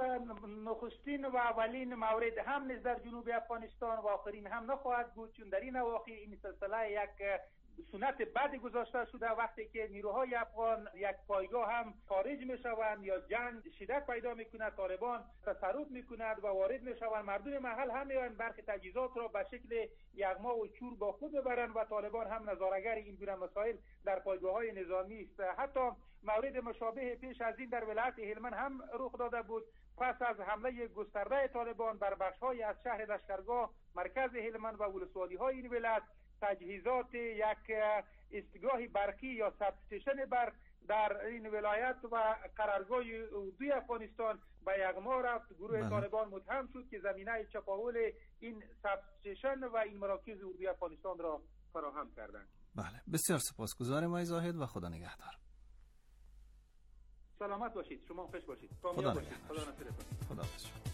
نخستین و اولین مورد هم نیز در جنوب افغانستان و آخرین هم نخواهد بود، چون در این اواخر این سلسله یک سنت بد گذاشته شده. وقتی که نیروهای افغان یک پایگاه هم خارج می شوند یا جنگ شدت پیدا می کند، طالبان تصرف می کند و وارد می شوند، مردم محل هم میان برخی تجهیزات را به شکل یغما و چور با خود ببرند و طالبان هم نظاره‌گر این گونه مسائل در پایگاه های نظامی است. حتی مورد مشابه پیش از این در ولایت هلمند هم رخ داده بود. پس از حمله گسترده طالبان بر بخش‌های از شهر لشکرگاه، مرکز هلمند و ولسوالی‌های این ولایت، تجهیزات یک استگاه برقی یا سب استیشن برق در این ولایت و قرارگاه اردوی افغانستان به یغما رفت. گروه بله. طالبان متهم شد که زمینه چپاول این سب استیشن و این مراکز اردوی افغانستان را فراهم کردند. بله، بسیار سپاسگزارم آقای زاهد و خدا نگهدار. سلامت باشید، شما خوش باشید. خدا نگهدار. خدا نگهدار. خدا حافظ.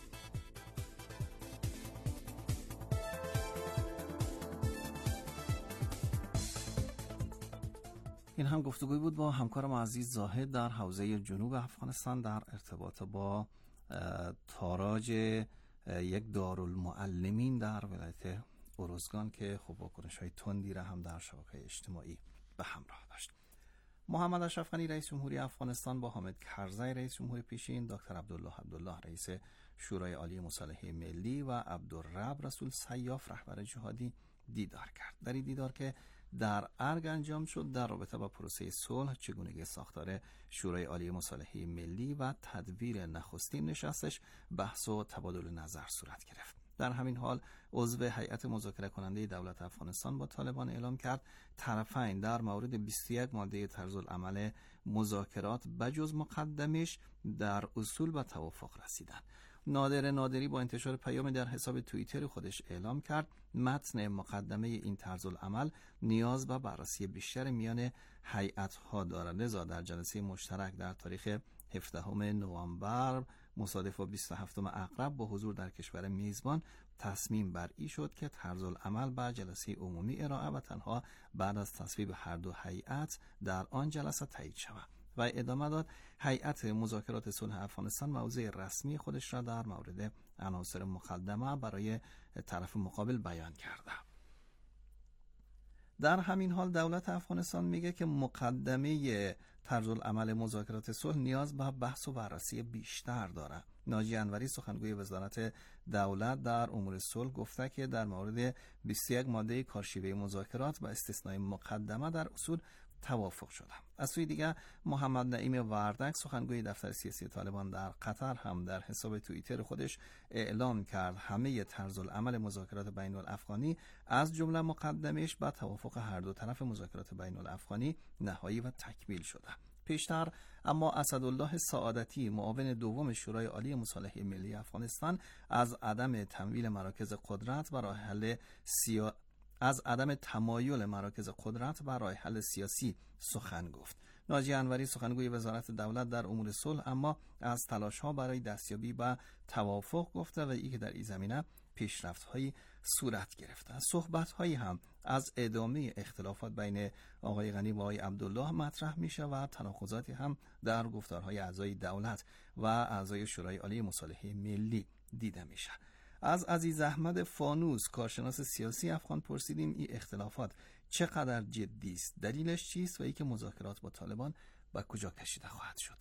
این هم گفتگوی بود با همکارم عزیز زاهد در حوزه جنوب افغانستان در ارتباط با تاراج یک دارالمعلمین در ولایت ارزگان که خب واکنش‌های تندی را هم در شبکه‌های اجتماعی به همراه داشت. محمد اشرف غنی رئیس جمهوری افغانستان با حامد کرزی رئیس جمهور پیشین، دکتر عبدالله عبدالله رئیس شورای عالی مصالحه ملی و عبدالرب رسول سیاف رهبر جهادی دیدار کرد. در این دیدار که در ارگ انجام شد در رابطه با پروسه صلح، چگونگی ساختار شورای عالی مصالحه ملی و تدویر نخستین نشستش بحث و تبادل نظر صورت گرفت. در همین حال عضو هیئت مذاکره کننده دولت افغانستان با طالبان اعلام کرد طرفین در مورد بیست و یک ماده طرز العمل مذاکرات بجز مقدمش در اصول به توافق رسیدند. نادر نادری با انتشار پیام در حساب توییتر خودش اعلام کرد متن مقدمه این طرز العمل نیاز به بررسی بیشتر میان هیئت‌ها دارد، لذا در جلسه مشترک در تاریخ هفدهم نوامبر مصادف با بیست و هفتم اقرب با حضور در کشور میزبان تصمیم بر این شد که طرز العمل به جلسه عمومی ارائه و تنها بعد از تصویب هر دو هیئت در آن جلسه تایید شود. و ادامه داد هیئت مذاکرات صلح افغانستان موضع رسمی خودش را در مورد عناصر مقدمه برای طرف مقابل بیان کرده. در همین حال دولت افغانستان میگه که مقدمه طرز العمل مذاکرات صلح نیاز به بحث و بررسی بیشتر داره. ناجی انوری سخنگوی وزارت دولت در امور صلح گفته که در مورد بیست و یک ماده کارشیوه مذاکرات با استثنای مقدمه در اصول توافق شده. از سوی دیگر محمد نعیم وردک سخنگوی دفتر سیاسی طالبان در قطر هم در حساب توییتر خودش اعلام کرد همه طرز العمل مذاکرات بین الافغانی از جمله مقدمش با توافق هر دو طرف مذاکرات بین الافغانی نهایی و تکمیل شده. پیشتر اما اسدالله سعادتی معاون دوم شورای عالی مصالحه ملی افغانستان از عدم تمویل مراکز قدرت برای حل سیا... از عدم تمایل مراکز قدرت برای حل سیاسی سخن گفت. ناجی انوری سخنگوی وزارت دولت در امور صلح اما از تلاش‌ها برای دستیابی به توافق گفته و ای که در این زمینه پیشرفت‌هایی صورت گرفته. صحبت‌هایی هم از ادامه اختلافات بین آقای غنی و آقای عبدالله مطرح میشه و تناقضاتی هم در گفتارهای اعضای دولت و اعضای شورای عالی مصالحه ملی دیده میشه. از عزیز احمد فانوس کارشناس سیاسی افغان پرسیدیم این اختلافات چقدر جدی است، دلیلش چیست و ای که مذاکرات با طالبان به کجا کشیده خواهد شد.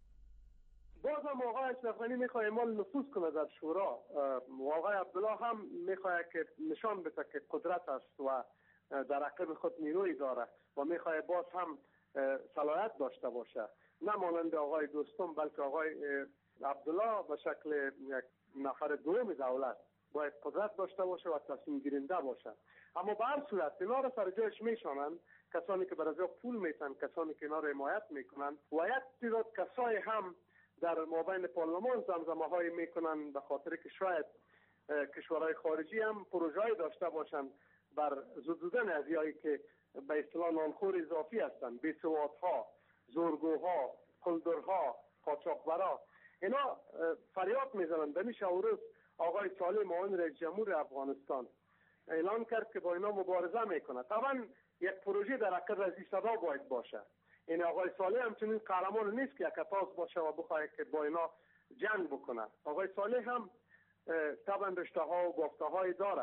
باز هم آقای اشرف غنی میخواه اعمال نفوذ کنه در شورا و آقای عبدالله هم میخواه که نشان بده که قدرت است و در عقب خود نیروی داره و میخواه باز هم صلاحیت داشته باشه، نه مانند آقای دوستم بلکه آقای عبدالله به شکل یک نفر دوم دولت باید قدرت داشته باشه و تصمیم گیرنده باشه. اما به هر صورت اینا را سر جایش میشانند کسانی که برای پول میتن، کسانی که اینا را حمایت میکنن و یک تعداد کسای هم در مابین پارلمان زمزمه های میکنن به خاطر که شاید کشورهای خارجی هم پروژه‌ای داشته باشن بر زدودن ازیایی که به اصطلاح نانخور اضافی هستند، بیسوادها، زورگوها، قلدرها، قاچاقبرا. اینا فریاد میزنن. به میشه روز آقای صالح معاون رئیس جمهور افغانستان اعلان کرد که با اینا مبارزه میکنه. طبعا یک پروژه در عقب از این صدا باید باشه. این آقای صالح همچنین قهرمان نیست که یک اتاز باشه و بخواه که با اینا جنگ بکنه. آقای صالح هم طبعا رشته ها و گفته های داره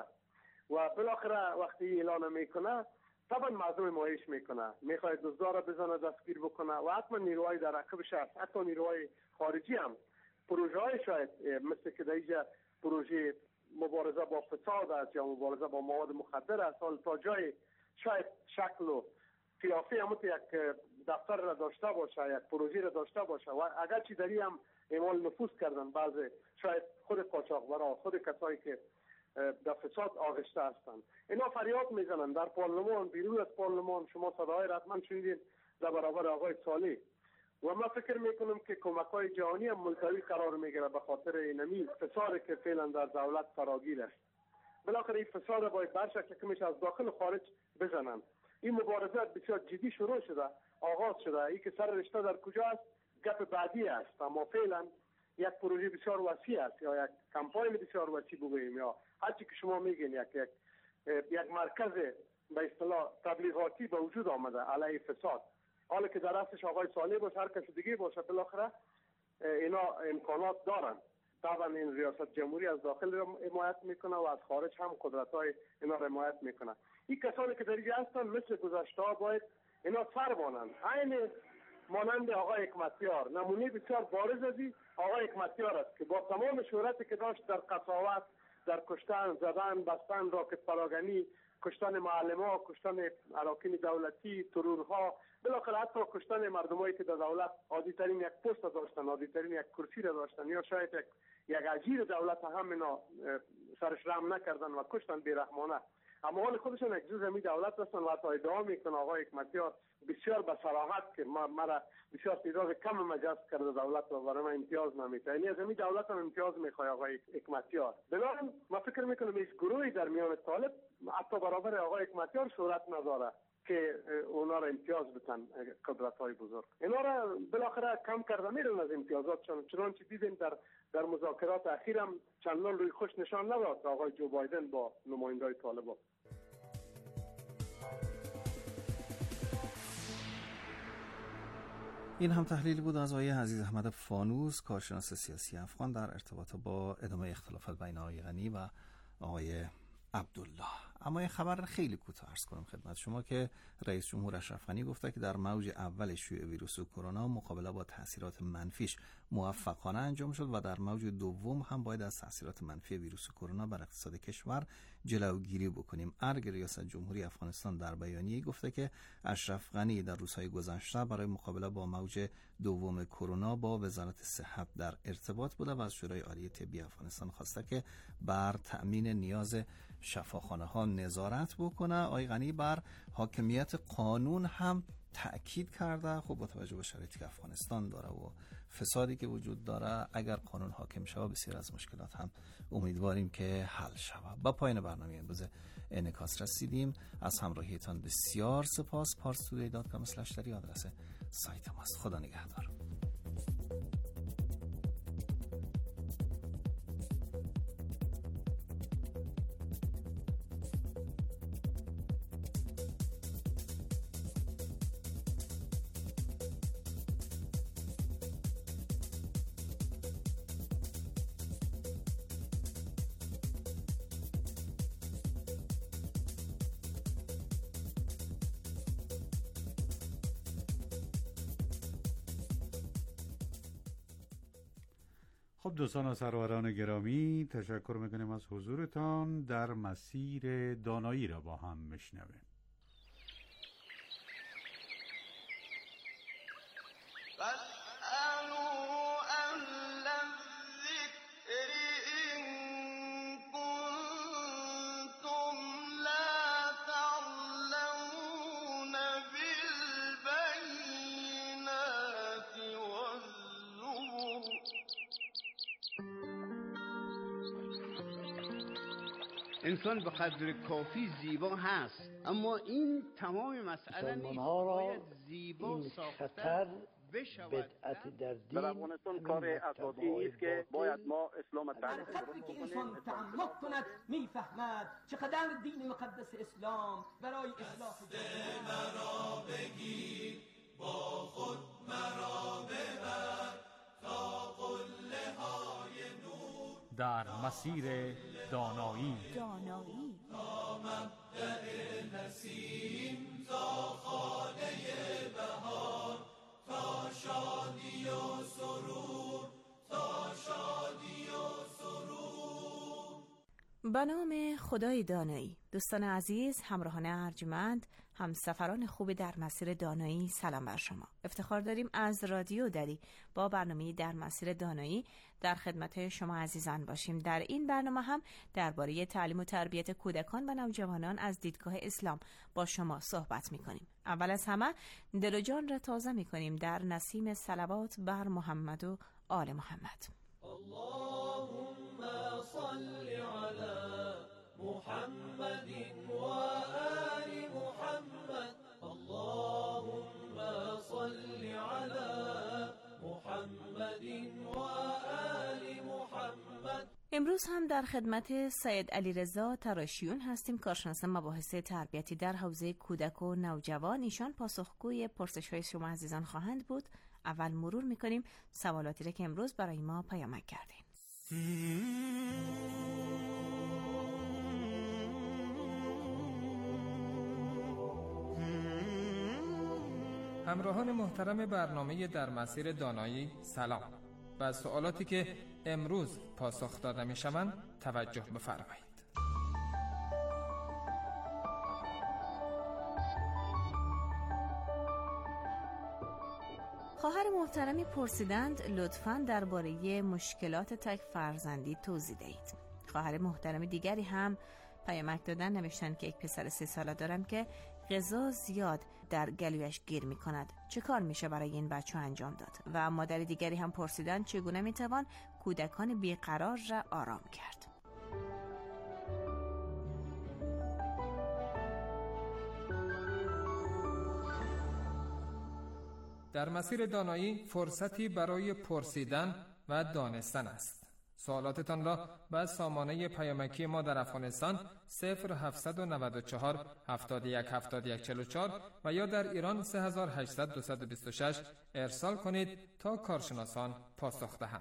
و بالاخره وقتی اعلان میکنه طبعا مردم مایش میکنه، میخواد دزدار بزنه، دستگیر بکنه و حتما نیروهای در عقبش هست، حتی نیروهای خارجی هم پروژه های شاید مثل که دیجا پروژه مبارزه با فساد است یا مبارزه با مواد مخدر است، حال تا جای شاید شکل و قیافه هم یک دفتر را داشته باشه، یک پروژه را داشته باشه و اگر چی دری هم اعمال نفوذ کردن بعضی شاید خود قاچاقبرا، خود کسایی که در فساد آغشته هستند، اینا فریاد میزنن در پارلمان، بیرون از پارلمان. شما صداهای رتمن شنیدین در برابر آقای صالح و من فکر میکنم که کمک های جهانی هم ملتوی قرار میگیره به خاطر اینمی فسادی که فعلا در دولت فراگیر است. بالاخره این فساد باید بر شکل که میشه از داخل و خارج بزنن. این مبارزه بسیار جدی شروع شده، آغاز شده. این که سر رشته در کجا است گپ بعدی است، اما فعلا یک پروژه بسیار وسیع است یا یک کمپاین بسیار وسیع بگوییم یا هر چی که شما میگین یک یک یک مرکز به اصطلاح تبلیغاتی به وجود آمده علیه فساد. حالا که در اصلش آقای صالح باشه هر کس دیگه باشه، بالاخره اینا امکانات دارن. طبعا این ریاست جمهوری از داخل را حمایت میکنه و از خارج هم قدرت‌های اینا را حمایت میکنه. این کسانی که در اینجا هستن مثل گذشته‌ها باید اینا سر بانند. عین مانند آقای حکمتیار، نمونه بسیار بارز از این آقای حکمتیار است که با تمام شهرتی که داشت در قساوت، در کشتن، زدن، بستن، راکت پراگنی، کشتن معلم‌ها، کشتن اراکین دولتی، ترورها، بالاخره حتی کشتن مردمایی که در دولت عادی ترین یک پست داشتن، عادی ترین یک کرسی را داشتن یا شاید یک یک اجیر دولت هم اینا سرش رحم نکردن و کشتن بی‌رحمانه. اما حال خودشون یک جز همی دولت هستن و حتی ادعا میکنن آقای حکمتیار بسیار به صراحت که ما مرا بسیار تعداد کم مجاز کرده دولت و برای من امتیاز نمیده. یعنی از همی دولت هم امتیاز میخواد آقای حکمتیار. بنابراین ما فکر میکنم این گروهی در میان طالب حتی برابر آقای حکمتیار صورت نداره که اونا را امتیاز بدن قدرت‌های بزرگ. اینا را بالاخره کم کرده میرن از امتیازاتشون، چنانچه دیدیم در در مذاکرات اخیر هم چندان روی خوش نشان نداد آقای جو بایدن با نمایندای طالبان. این هم تحلیل بود از آقای عزیز احمد فانوس، کارشناس سیاسی افغان، در ارتباط با ادامه اختلافات بین آقای غنی و آقای عبدالله. اما این خبر خیلی کوتاه عرض کنم خدمت شما که رئیس جمهور اشرف غنی گفته که در موج اول شیوع ویروس کرونا مقابله با تاثیرات منفیش موفقانه انجام شد و در موج دوم هم باید از تاثیرات منفی ویروس کرونا بر اقتصاد کشور جلوگیری بکنیم. ارگ ریاست جمهوری افغانستان در بیانیه‌ای گفته که اشرف غنی در روزهای گذشته برای مقابله با موج دوم کرونا با وزارت صحت در ارتباط بوده و از شورای عالی طبی افغانستان خواسته که بر تأمین نیاز شفاخانه ها نظارت بکنه. آقای غنی بر حاکمیت قانون هم تأکید کرده. خب با توجه به شرایطی که افغانستان داره و فسادی که وجود داره، اگر قانون حاکم شود بسیار از مشکلات هم امیدواریم که حل شود. با پایان برنامه امروز انعکاس رسیدیم. از همراهیتان بسیار سپاس. پارس تودی دات کام اسلش دری آدرس سایت ماست. خدا نگهدار. خب دوستان و سروران گرامی، تشکر میکنیم از حضورتان. در مسیر دانایی را با هم میشنویم. انسان به قدر کافی زیبا هست، اما این تمام مسئله نیست. باید زیبا ساختن بشود. بدعت در دین در افغانستان کار اساسی است که باید ما اسلام تعریف کنیم. که انسان تعمق کند میفهمد چقدر دین مقدس اسلام برای اصلاح جامعه مرا بگیر، با خود مرا ببر تا قله های نور در مسیر دانایی. دانایی تا مبدأ نسیم تا خانه بهار، تا شادی و سرور، تا شادی و سرور. به نام خدای دانایی. دوستان عزیز، همراهان ارجمند، همسفران خوب در مسیر دانایی، سلام بر شما. افتخار داریم از رادیو دری با برنامه در مسیر دانایی در خدمت شما عزیزان باشیم. در این برنامه هم درباره تعلیم و تربیت کودکان و نوجوانان از دیدگاه اسلام با شما صحبت می‌کنیم. اول از همه دل و جان را تازه می‌کنیم در نسیم صلوات بر محمد و آل محمد. اللهم صل علی محمد و آل محمد. اللهم صل علی محمد و آل محمد. امروز هم در خدمت سید علیرضا تراشیون هستیم، کارشناس مباحث تربیتی در حوزه کودک و نوجوان. ایشان پاسخگوی پرسش‌های شما عزیزان خواهند بود. اول مرور می‌کنیم سوالاتی را که امروز برای ما پیامک کردین. همراهان محترم برنامه در مسیر دانایی سلام. و سوالاتی که امروز پاسخ داده می شوند توجه بفرمایید. خواهر محترمی پرسیدند لطفاً درباره مشکلات تک فرزندی توضیح دهید. خواهر محترم دیگری هم پیامک دادن، نوشتن که یک پسر سه ساله دارم که غذا زیاد در گلویش گیر می کند. چه کار میشه برای این بچه انجام داد؟ و مادر دیگری هم پرسیدن چگونه می توان کودکان بیقرار را آرام کرد؟ در مسیر دانایی فرصتی برای پرسیدن و دانستن است. سوالاتتان را به سامانه پیامکی ما در افغانستان صفر هفت نه چهار هفتاد و یک هفتاد و یک چهل و چهار و یا در ایران سه هزار و هشتصد دویست و بیست و شش ارسال کنید تا کارشناسان پاسخ دهند.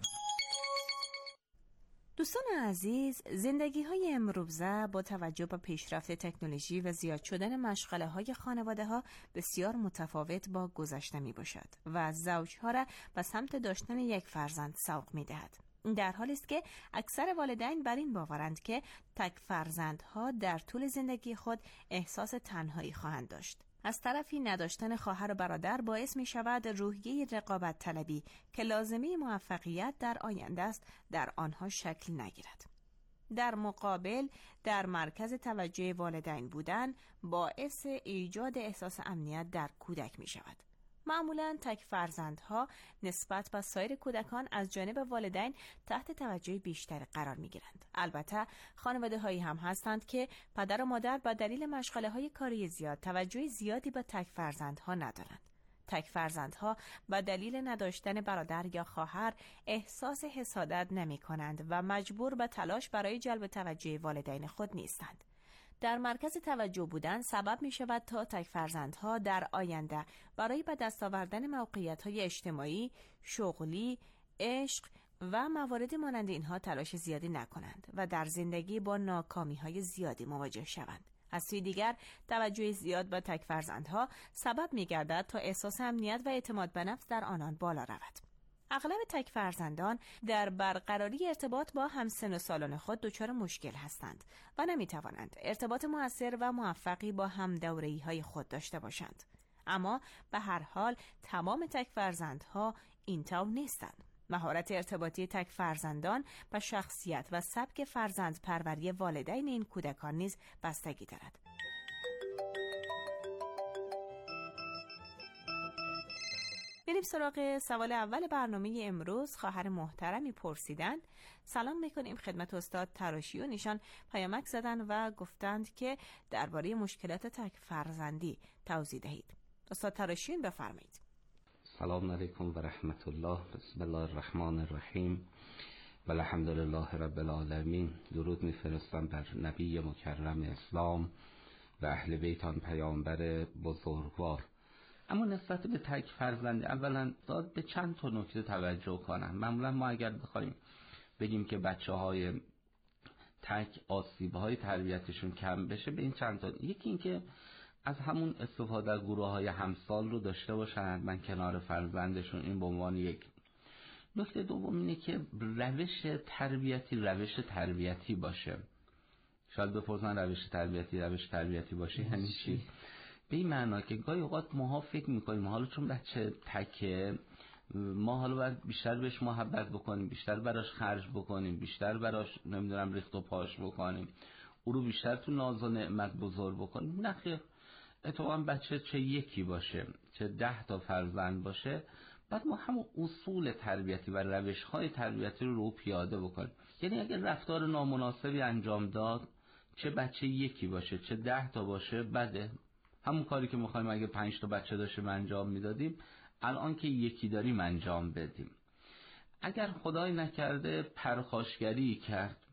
دوستان عزیز، زندگی های امروزه با توجه به پیشرفت تکنولوژی و زیاد شدن مشغله های خانواده ها بسیار متفاوت با گذشته می باشد و زوجها را به سمت داشتن یک فرزند سوق می دهد. در حالی است که اکثر والدین بر این باورند که تک فرزندها در طول زندگی خود احساس تنهایی خواهند داشت. از طرفی نداشتن خواهر و برادر باعث می شود روحیه رقابت طلبی که لازمه موفقیت در آینده است در آنها شکل نگیرد. در مقابل در مرکز توجه والدین بودن باعث ایجاد احساس امنیت در کودک می شود. معمولاً تک فرزندها نسبت به سایر کودکان از جانب والدین تحت توجه بیشتری قرار می گیرند. البته خانواده هایی هم هستند که پدر و مادر به دلیل مشغله های کاری زیاد توجه زیادی به تک فرزندها ندارند. تک فرزندها به دلیل نداشتن برادر یا خواهر احساس حسادت نمی کنند و مجبور به تلاش برای جلب توجه والدین خود نیستند. در مرکز توجه بودن سبب می شود تا تک فرزندها در آینده برای به دست آوردن موقعیت‌های اجتماعی، شغلی، عشق و موارد مانند اینها تلاش زیادی نکنند و در زندگی با ناکامی‌های زیادی مواجه شوند. از سوی دیگر توجه زیاد به تک فرزندها سبب می گردد تا احساس امنیت و اعتماد به نفس در آنان بالا رود. اغلب تک فرزندان در برقراری ارتباط با همسن و سالان خود دچار مشکل هستند و نمی توانند ارتباط مؤثر و موفقی با هم دوره‌ای های خود داشته باشند. اما به هر حال تمام تک فرزندها اینطور نیستند. مهارت ارتباطی تک فرزندان به شخصیت و سبک فرزند پروری والدین این کودکان نیز بستگی دارد. بریم سراغ سوال اول برنامه امروز. خواهر محترمی پرسیدند. سلام میکنیم خدمت استاد تراشیون. ایشان پیامک زدن و گفتند که درباره مشکلات تک فرزندی توضیح دهید. استاد تراشیون بفرمایید. سلام علیکم و رحمت الله. بسم الله الرحمن الرحیم و الحمد لله رب العالمین. درود میفرستم بر نبی مکرم اسلام و اهل بیت آن پیامبر بزرگوار. اما نسبت به تک فرزندی اولا داد به چند تا نکته توجه کنم. معمولا ما اگر بخوایم بگیم که بچه های تک آسیب های تربیتشون کم بشه به این چند تا، یکی این که از همون استفاده از گروه های همسال رو داشته باشن من کنار فرزندشون، این به عنوان یک. نکته دوم اینه که روش تربیتی روش تربیتی باشه. شاید بپرسن روش تربیتی روش تربیتی باشه یعنی چی؟ به این معنا که گاهی اوقات ماها فکر میکنیم حالا چون بچه تکه ما حالا باید بیشتر بهش محبت بکنیم، بیشتر براش خرج بکنیم، بیشتر براش نمیدونم ریخت و پاش بکنیم، او رو بیشتر تو ناز و نعمت بزرگ بکنیم. نه خیر، اتفاقا بچه چه یکی باشه چه ده تا فرزند باشه بعد ما همون اصول تربیتی و روش های تربیتی رو رو پیاده بکنیم. یعنی اگر رفتار نامناسبی انجام داد چه بچه یکی باشه چه ده تا باشه بده. همون کاری که می‌خوایم اگه پنج تا بچه داشتیم انجام میدادیم الان که یکی داریم انجام بدیم. اگر خدای نکرده پرخاشگری کرد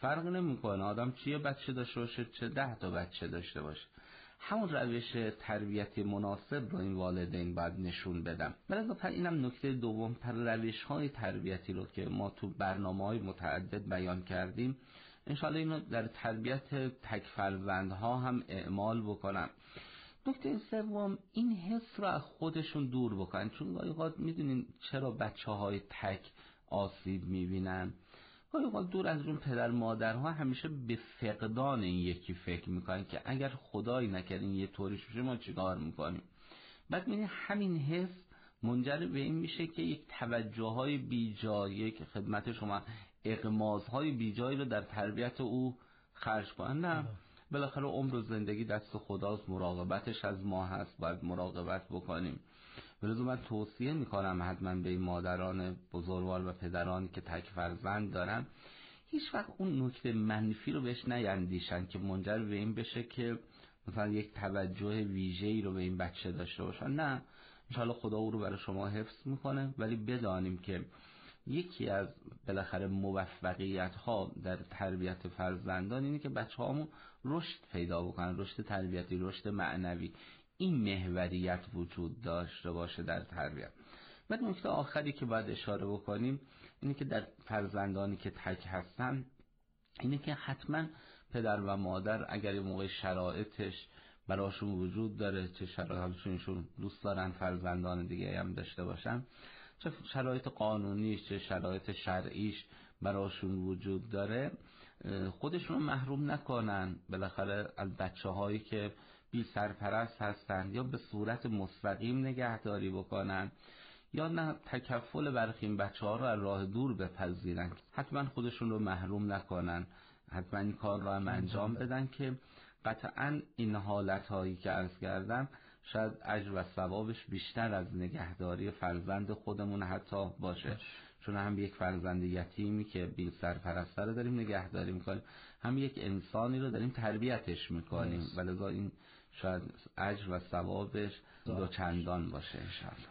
فرق نمیکنه آدم چیه بچه داشته باشه چه ده تا بچه داشته باشه، همون روش تربیتی مناسب رو این والدین باید نشون بدن. بلکه پر اینم نکته دوم، پر روش های تربیتی رو که ما تو برنامه های متعدد بیان کردیم انشاءالله اینو در تربیت تک فرزندها هم اعمال بکنن. نکته سوم، این حس رو از خودشون دور بکنن، چون گاهی اوقات میدونین چرا بچه های تک آسیب میبینن؟ گاهی اوقات دور از اون پدر مادرها همیشه به فقدان این یکی فکر میکنن که اگر خدایی نکرد این یه طوری شده ما چیکار میکنیم. بعد میبینی همین حس منجر به این میشه که یک توجه های بیجای، یک خدمت شما اغماض های بیجایی رو در تربیت او خرج کنن. نه، بالاخره عمر و زندگی دست خداست، مراقبتش از ما هست، باید مراقبت بکنیم. ولذا من توصیه میکنم حتما به این مادران بزرگوار و پدرانی که تک فرزند دارن هیچ وقت اون نکته منفی رو بهش نیندیشن که منجر به این بشه که مثلا یک توجه ویژه‌ای رو به این بچه داشته باشن. نه، انشاءالله خدا او رو برای شما حفظ میکنه، ولی بدانیم که یکی از بالاخره موفقیت ها در تربیت فرزندان اینه که بچه هامون رشد پیدا بکنن، رشد تربیتی، رشد معنوی، این محوریت وجود داشته باشه در تربیت. بعد نکته آخری که باید اشاره بکنیم اینه که در فرزندانی که تک هستن اینه که حتما پدر و مادر اگر یه موقع شرایطش براشون وجود داره، چه شرایطشون دوست دارن فرزندان دیگه هم داشته باشن، چه شرایط قانونیش چه شرایط شرعیش براشون وجود داره، خودشون رو محروم نکنن بالاخره از بچه هایی که بی سرپرست هستن، یا به صورت مستقیم نگهداری بکنن یا نه تکفل برخی این بچه ها رو از راه دور بپذیرن. حتما خودشون رو محروم نکنن، حتما این کار رو هم انجام بدن که قطعا این حالت هایی که عرض کردم شاید اجر و ثوابش بیشتر از نگهداری فرزند خودمون حتی باشه، چون هم یک فرزند یتیمی که بی سرپرسته رو داریم نگهداری میکنیم، هم یک انسانی رو داریم تربیتش میکنیم، ولذا این شاید اجر و ثوابش دو چندان باشه انشاءالله.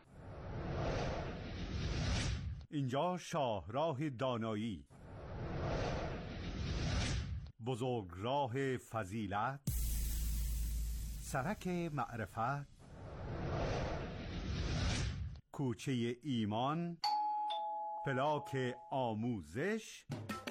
اینجا شاهراه دانایی، بزرگراه فضیلت، سرک معرفت، کوچه ایمان، پلاک آموزش،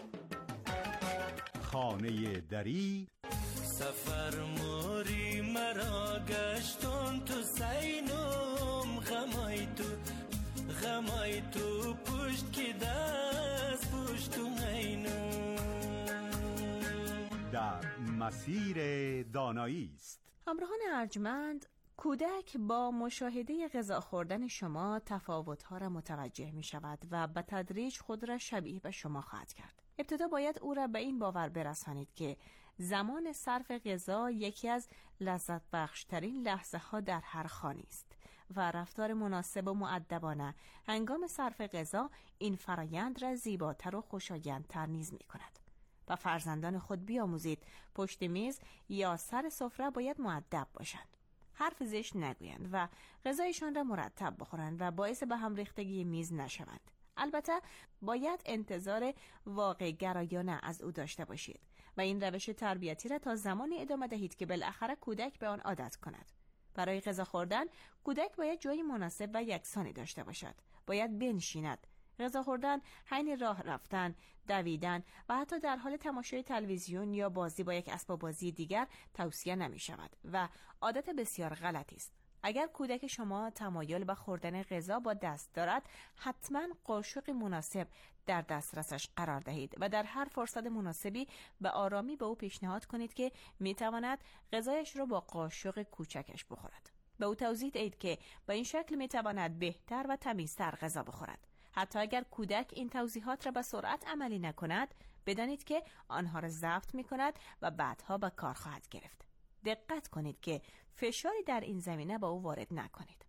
خانه دری. سفر موری مرا گشتون تو سینم، غمای تو غمای تو پشت که دست پشت تو اینم. در مسیر دانایی است. همراهان ارجمند، کودک با مشاهده غذا خوردن شما تفاوت‌ها را متوجه می شود و به تدریج خود را شبیه به شما خواهد کرد. ابتدا باید او را به این باور برسانید که زمان صرف غذا یکی از لذت بخشترین لحظه ها در هر خانه است و رفتار مناسب و مؤدبانه هنگام صرف غذا این فرایند را زیباتر و خوشایندتر نیز می کند. و فرزندان خود بیاموزید پشت میز یا سر سفره باید مؤدب باشند، حرف زشت نگویند و غذایشان را مرتب بخورند و باعث به هم ریختگی میز نشوند. البته باید انتظار واقع گرایانه از او داشته باشید و این روش تربیتی را تا زمانی ادامه دهید که بالاخره کودک به آن عادت کند. برای غذا خوردن کودک باید جایی مناسب و یکسانی داشته باشد. باید بنشیند. غذا خوردن حین راه رفتن، دویدن و حتی در حال تماشای تلویزیون یا بازی با یک اسباب بازی دیگر توصیه نمی شود و عادت بسیار غلطی است. اگر کودک شما تمایل به خوردن غذا با دست دارد، حتما قاشق مناسب در دسترسش قرار دهید و در هر فرصت مناسبی به آرامی به او پیشنهاد کنید که می تواند غذایش را با قاشق کوچکش بخورد. به او توضیح دهید که به این شکل می تواند بهتر و تمیزتر غذا بخورد. حتی اگر کودک این توضیحات را به سرعت عملی نکند، بدانید که آنها را ضبط می کند و بعدها به کار خواهد گرفت. دقت کنید که فشاری در این زمینه با او وارد نکنید.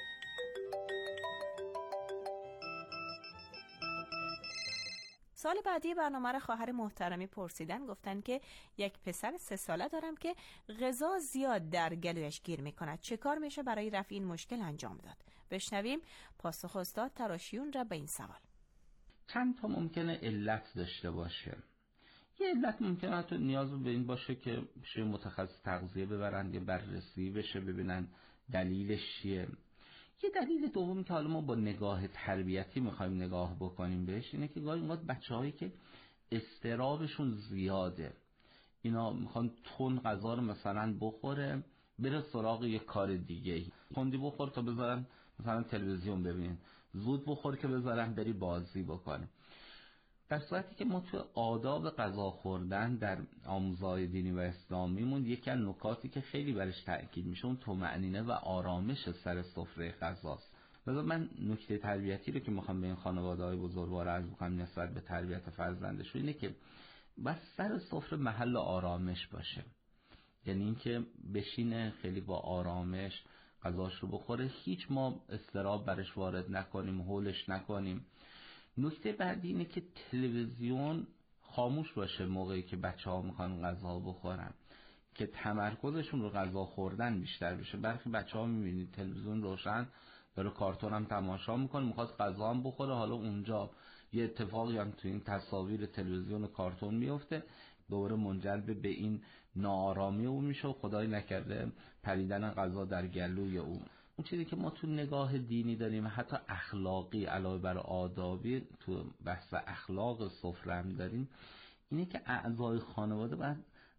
سال بعدی برنامه را خواهر محترمی پرسیدن، گفتن که یک پسر سه ساله دارم که غذا زیاد در گلویش گیر میکند، چه کار میشه برای رفع این مشکل انجام داد؟ بشنویم پاسخ استاد تراشیون را به این سوال. چند تا ممکنه علت داشته باشه. یه علت ممکنه حتی نیاز به این باشه که بشه متخصص تغذیه ببرن، یه بررسی بشه ببینن دلیلش چیه. یه دلیل دوم که حالا ما با نگاه تربیتی میخوایم نگاه بکنیم بهش اینه که گاهی اوقات بچه‌هایی که اضطرابشون زیاده، اینا میخوان تون غذا رو مثلا بخوره بره سراغ یه کار دیگه، تندی بخور تا بذارن مثلا تلویزیون ببینین، زود بخور که بذارن بری بازی بکنه. در صورتی که ما تو آداب غذا خوردن در آموزهای دینی و اسلامیمون یکی از نکاتی که خیلی برش تأکید میشه اون طمأنینه و آرامش سر سفره غذاست. مثلا من نکته تربیتی رو که میخوام به این خانواده‌های بزرگوار عرض بکنم نسبت به تربیت فرزندشون اینه که بس سر سفره محل آرامش باشه، یعنی اینکه بشینه خیلی با آرامش غذاش رو بخوره، هیچ ما اضطراب برش وارد نکنیم، هولش نکنیم. نکته بعدی اینه که تلویزیون خاموش باشه موقعی که بچه ها میخوان غذا بخورن، که تمرکزشون رو غذا خوردن بیشتر بشه. برخی بچه ها میبینید تلویزیون روشن داره کارتون هم تماشا میکنه، میخواد غذا هم بخوره، حالا اونجا یه اتفاقی هم تو این تصاویر تلویزیون و کارتون میفته، دوباره منجلب به این ناآرامی او میشه و خدای نکرده پریدن غذا در گلوی او. اون چیزی که ما تو نگاه دینی داریم حتی اخلاقی علاوه بر آدابی تو بحث اخلاق سفره هم داریم، اینه که اعضای خانواده باید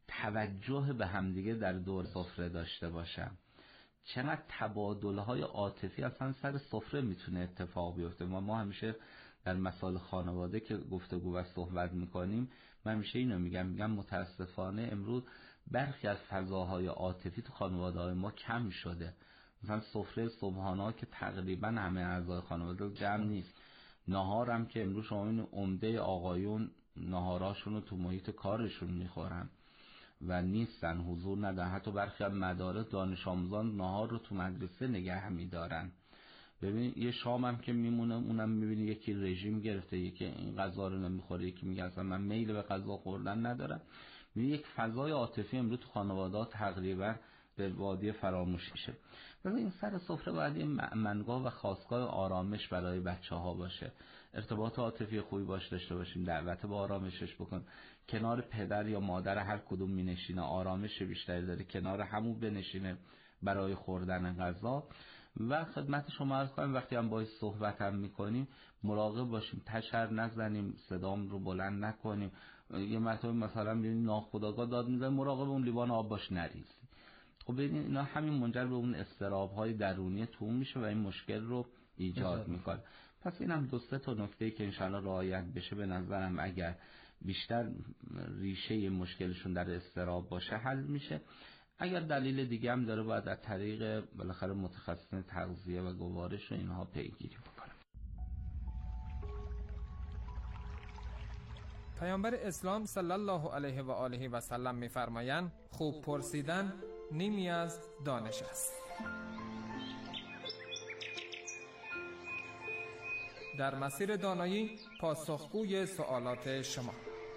توجه به همدیگه در دور سفره داشته باشن. چقدر تبادل‌های عاطفی اصلا سر سفره میتونه اتفاق بیفته. ما ما همیشه در مسائل خانواده که گفتگو و صحبت میکنیم من همیشه اینو میگم میگم متاسفانه امروز برخی از فضاهای عاطفی تو خانواده‌های ما کم شده. مثلا سفره صبحانه که تقریبا همه اعضای خانواده جمع نیست، نهار هم که امروز شما این عمده آقایون نهاراشون رو تو محیط کارشون میخورن و نیستن، حضور ندارن. حتی برخی از مدارس دانش آموزان نهار رو تو مدرسه نگه میدارن. ببین یه شام هم که میمونه اونم میبینی یکی رژیم گرفته، یکی این غذا رو نمیخوره، یکی میگه اصلا من میل به غذا خوردن ندارم. میبینی یک فضای عاطفی امروز تو خانواده‌ها تقریبا به وادی فراموشی شه. ولی این سر سفره باید یه مأمنگاه و خاستگاه آرامش برای بچه ها باشه، ارتباط عاطفی خوبی باش داشته باشیم، دعوت به آرامشش بکن، کنار پدر یا مادر هر کدوم می نشینه آرامش بیشتری داره، کنار همون بنشینه برای خوردن غذا. و خدمت شما عرض کنم وقتی هم باهاش صحبت هم میکنیم مراقب باشیم تشر نزنیم، صدام رو بلند نکنیم. یه مرتبه مثلا ببینید ناخودآگاه داد میزنه، مراقب اون لیوان آب باش نریزیم. خب ببینید اینا همین منجر به اون اضطراب‌های درونی تو میشه و این مشکل رو ایجاد میکنه. پس اینم دو سه تا نکته‌ای که انشالله رعایت بشه به نظرم اگر بیشتر ریشه مشکلشون در اضطراب باشه حل میشه. اگر دلیل دیگه هم داره باید از طریق بالاخره متخصصین تغذیه و گوارش و اینها پیگیری بکنه. پیامبر اسلام صلی الله علیه و آله و سلم می‌فرمایند خوب پرسیدن نیمی از دانش است. در مسیر دانایی پاسخگوی سوالات شما.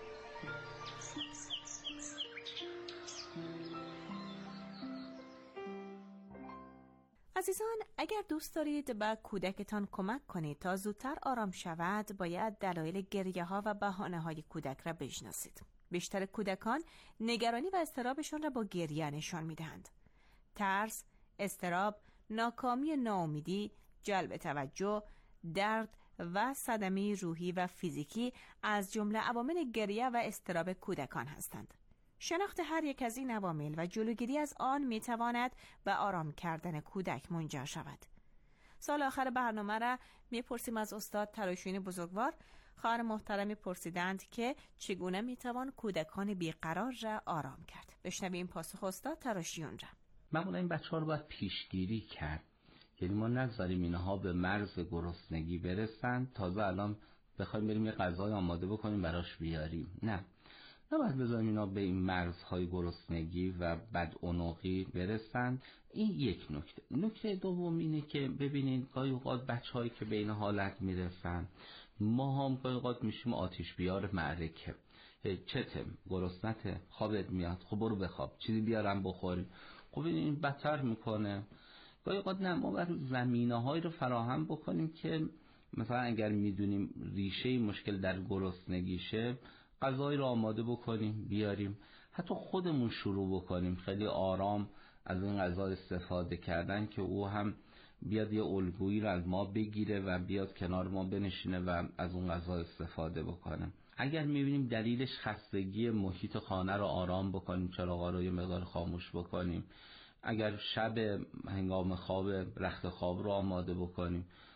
عزیزان اگر دوست دارید به کودکتان کمک کنید تا زودتر آرام شود باید دلایل گریه ها و بهانه های کودک را بشناسید. بیشتر کودکان نگرانی و اضطرابشان را با گریه نشان میدهند. ترس، اضطراب، ناکامی، ناامیدی، جلب توجه، درد و صدمه روحی و فیزیکی از جمله عوامل گریه و اضطراب کودکان هستند. شناخت هر یک از این عوامل و جلوگیری از آن میتواند به آرام کردن کودک منجر شود. سال آخر برنامه را میپرسیم از استاد تراشیون بزرگوار. خواهر محترمی پرسیدند که چگونه میتوان کودکان بیقرار را آرام کرد. بشنویم پاسخ استاد تراشیون را. معمولا این بچه ها رو باید پیشگیری کرد، یعنی ما نذاریم اینها به مرز گرسنگی برسن تازه الان بخوایم بریم یه غذای آماده بکنیم براش بیاریم. نه، نباید بذاریم اینا به این مرزهای گرسنگی و بدعنقی برسن. این یک نکته. نکته دوم اینه که ببینید گاهی اوقات بچه‌هایی که به این حالت میرسن ما هم گاهی اوقات میشیم آتش بیار معرکه. چته گرسنته، خوابت میاد، خب برو بخواب، چیزی بیارم بخوریم. خب این بدتر میکنه. گاهی اوقات نه، ما باید زمینه‌هایی رو فراهم بکنیم که مثلا اگر میدونیم ریشه مشکل در گرسنگیشه غذایی رو آماده بکنیم بیاریم، حتی خودمون شروع بکنیم خیلی آرام از این غذا استفاده کردن که او هم بیاد یه الگویی رو از ما بگیره و بیاد کنار ما بنشینه و از اون غذا استفاده بکنه. اگر میبینیم دلیلش خستگی محیط خانه رو آرام بکنیم، چراغا رو یه مقدار خاموش بکنیم. اگر شب هنگام خواب رخت خواب رو آماده بکنیم.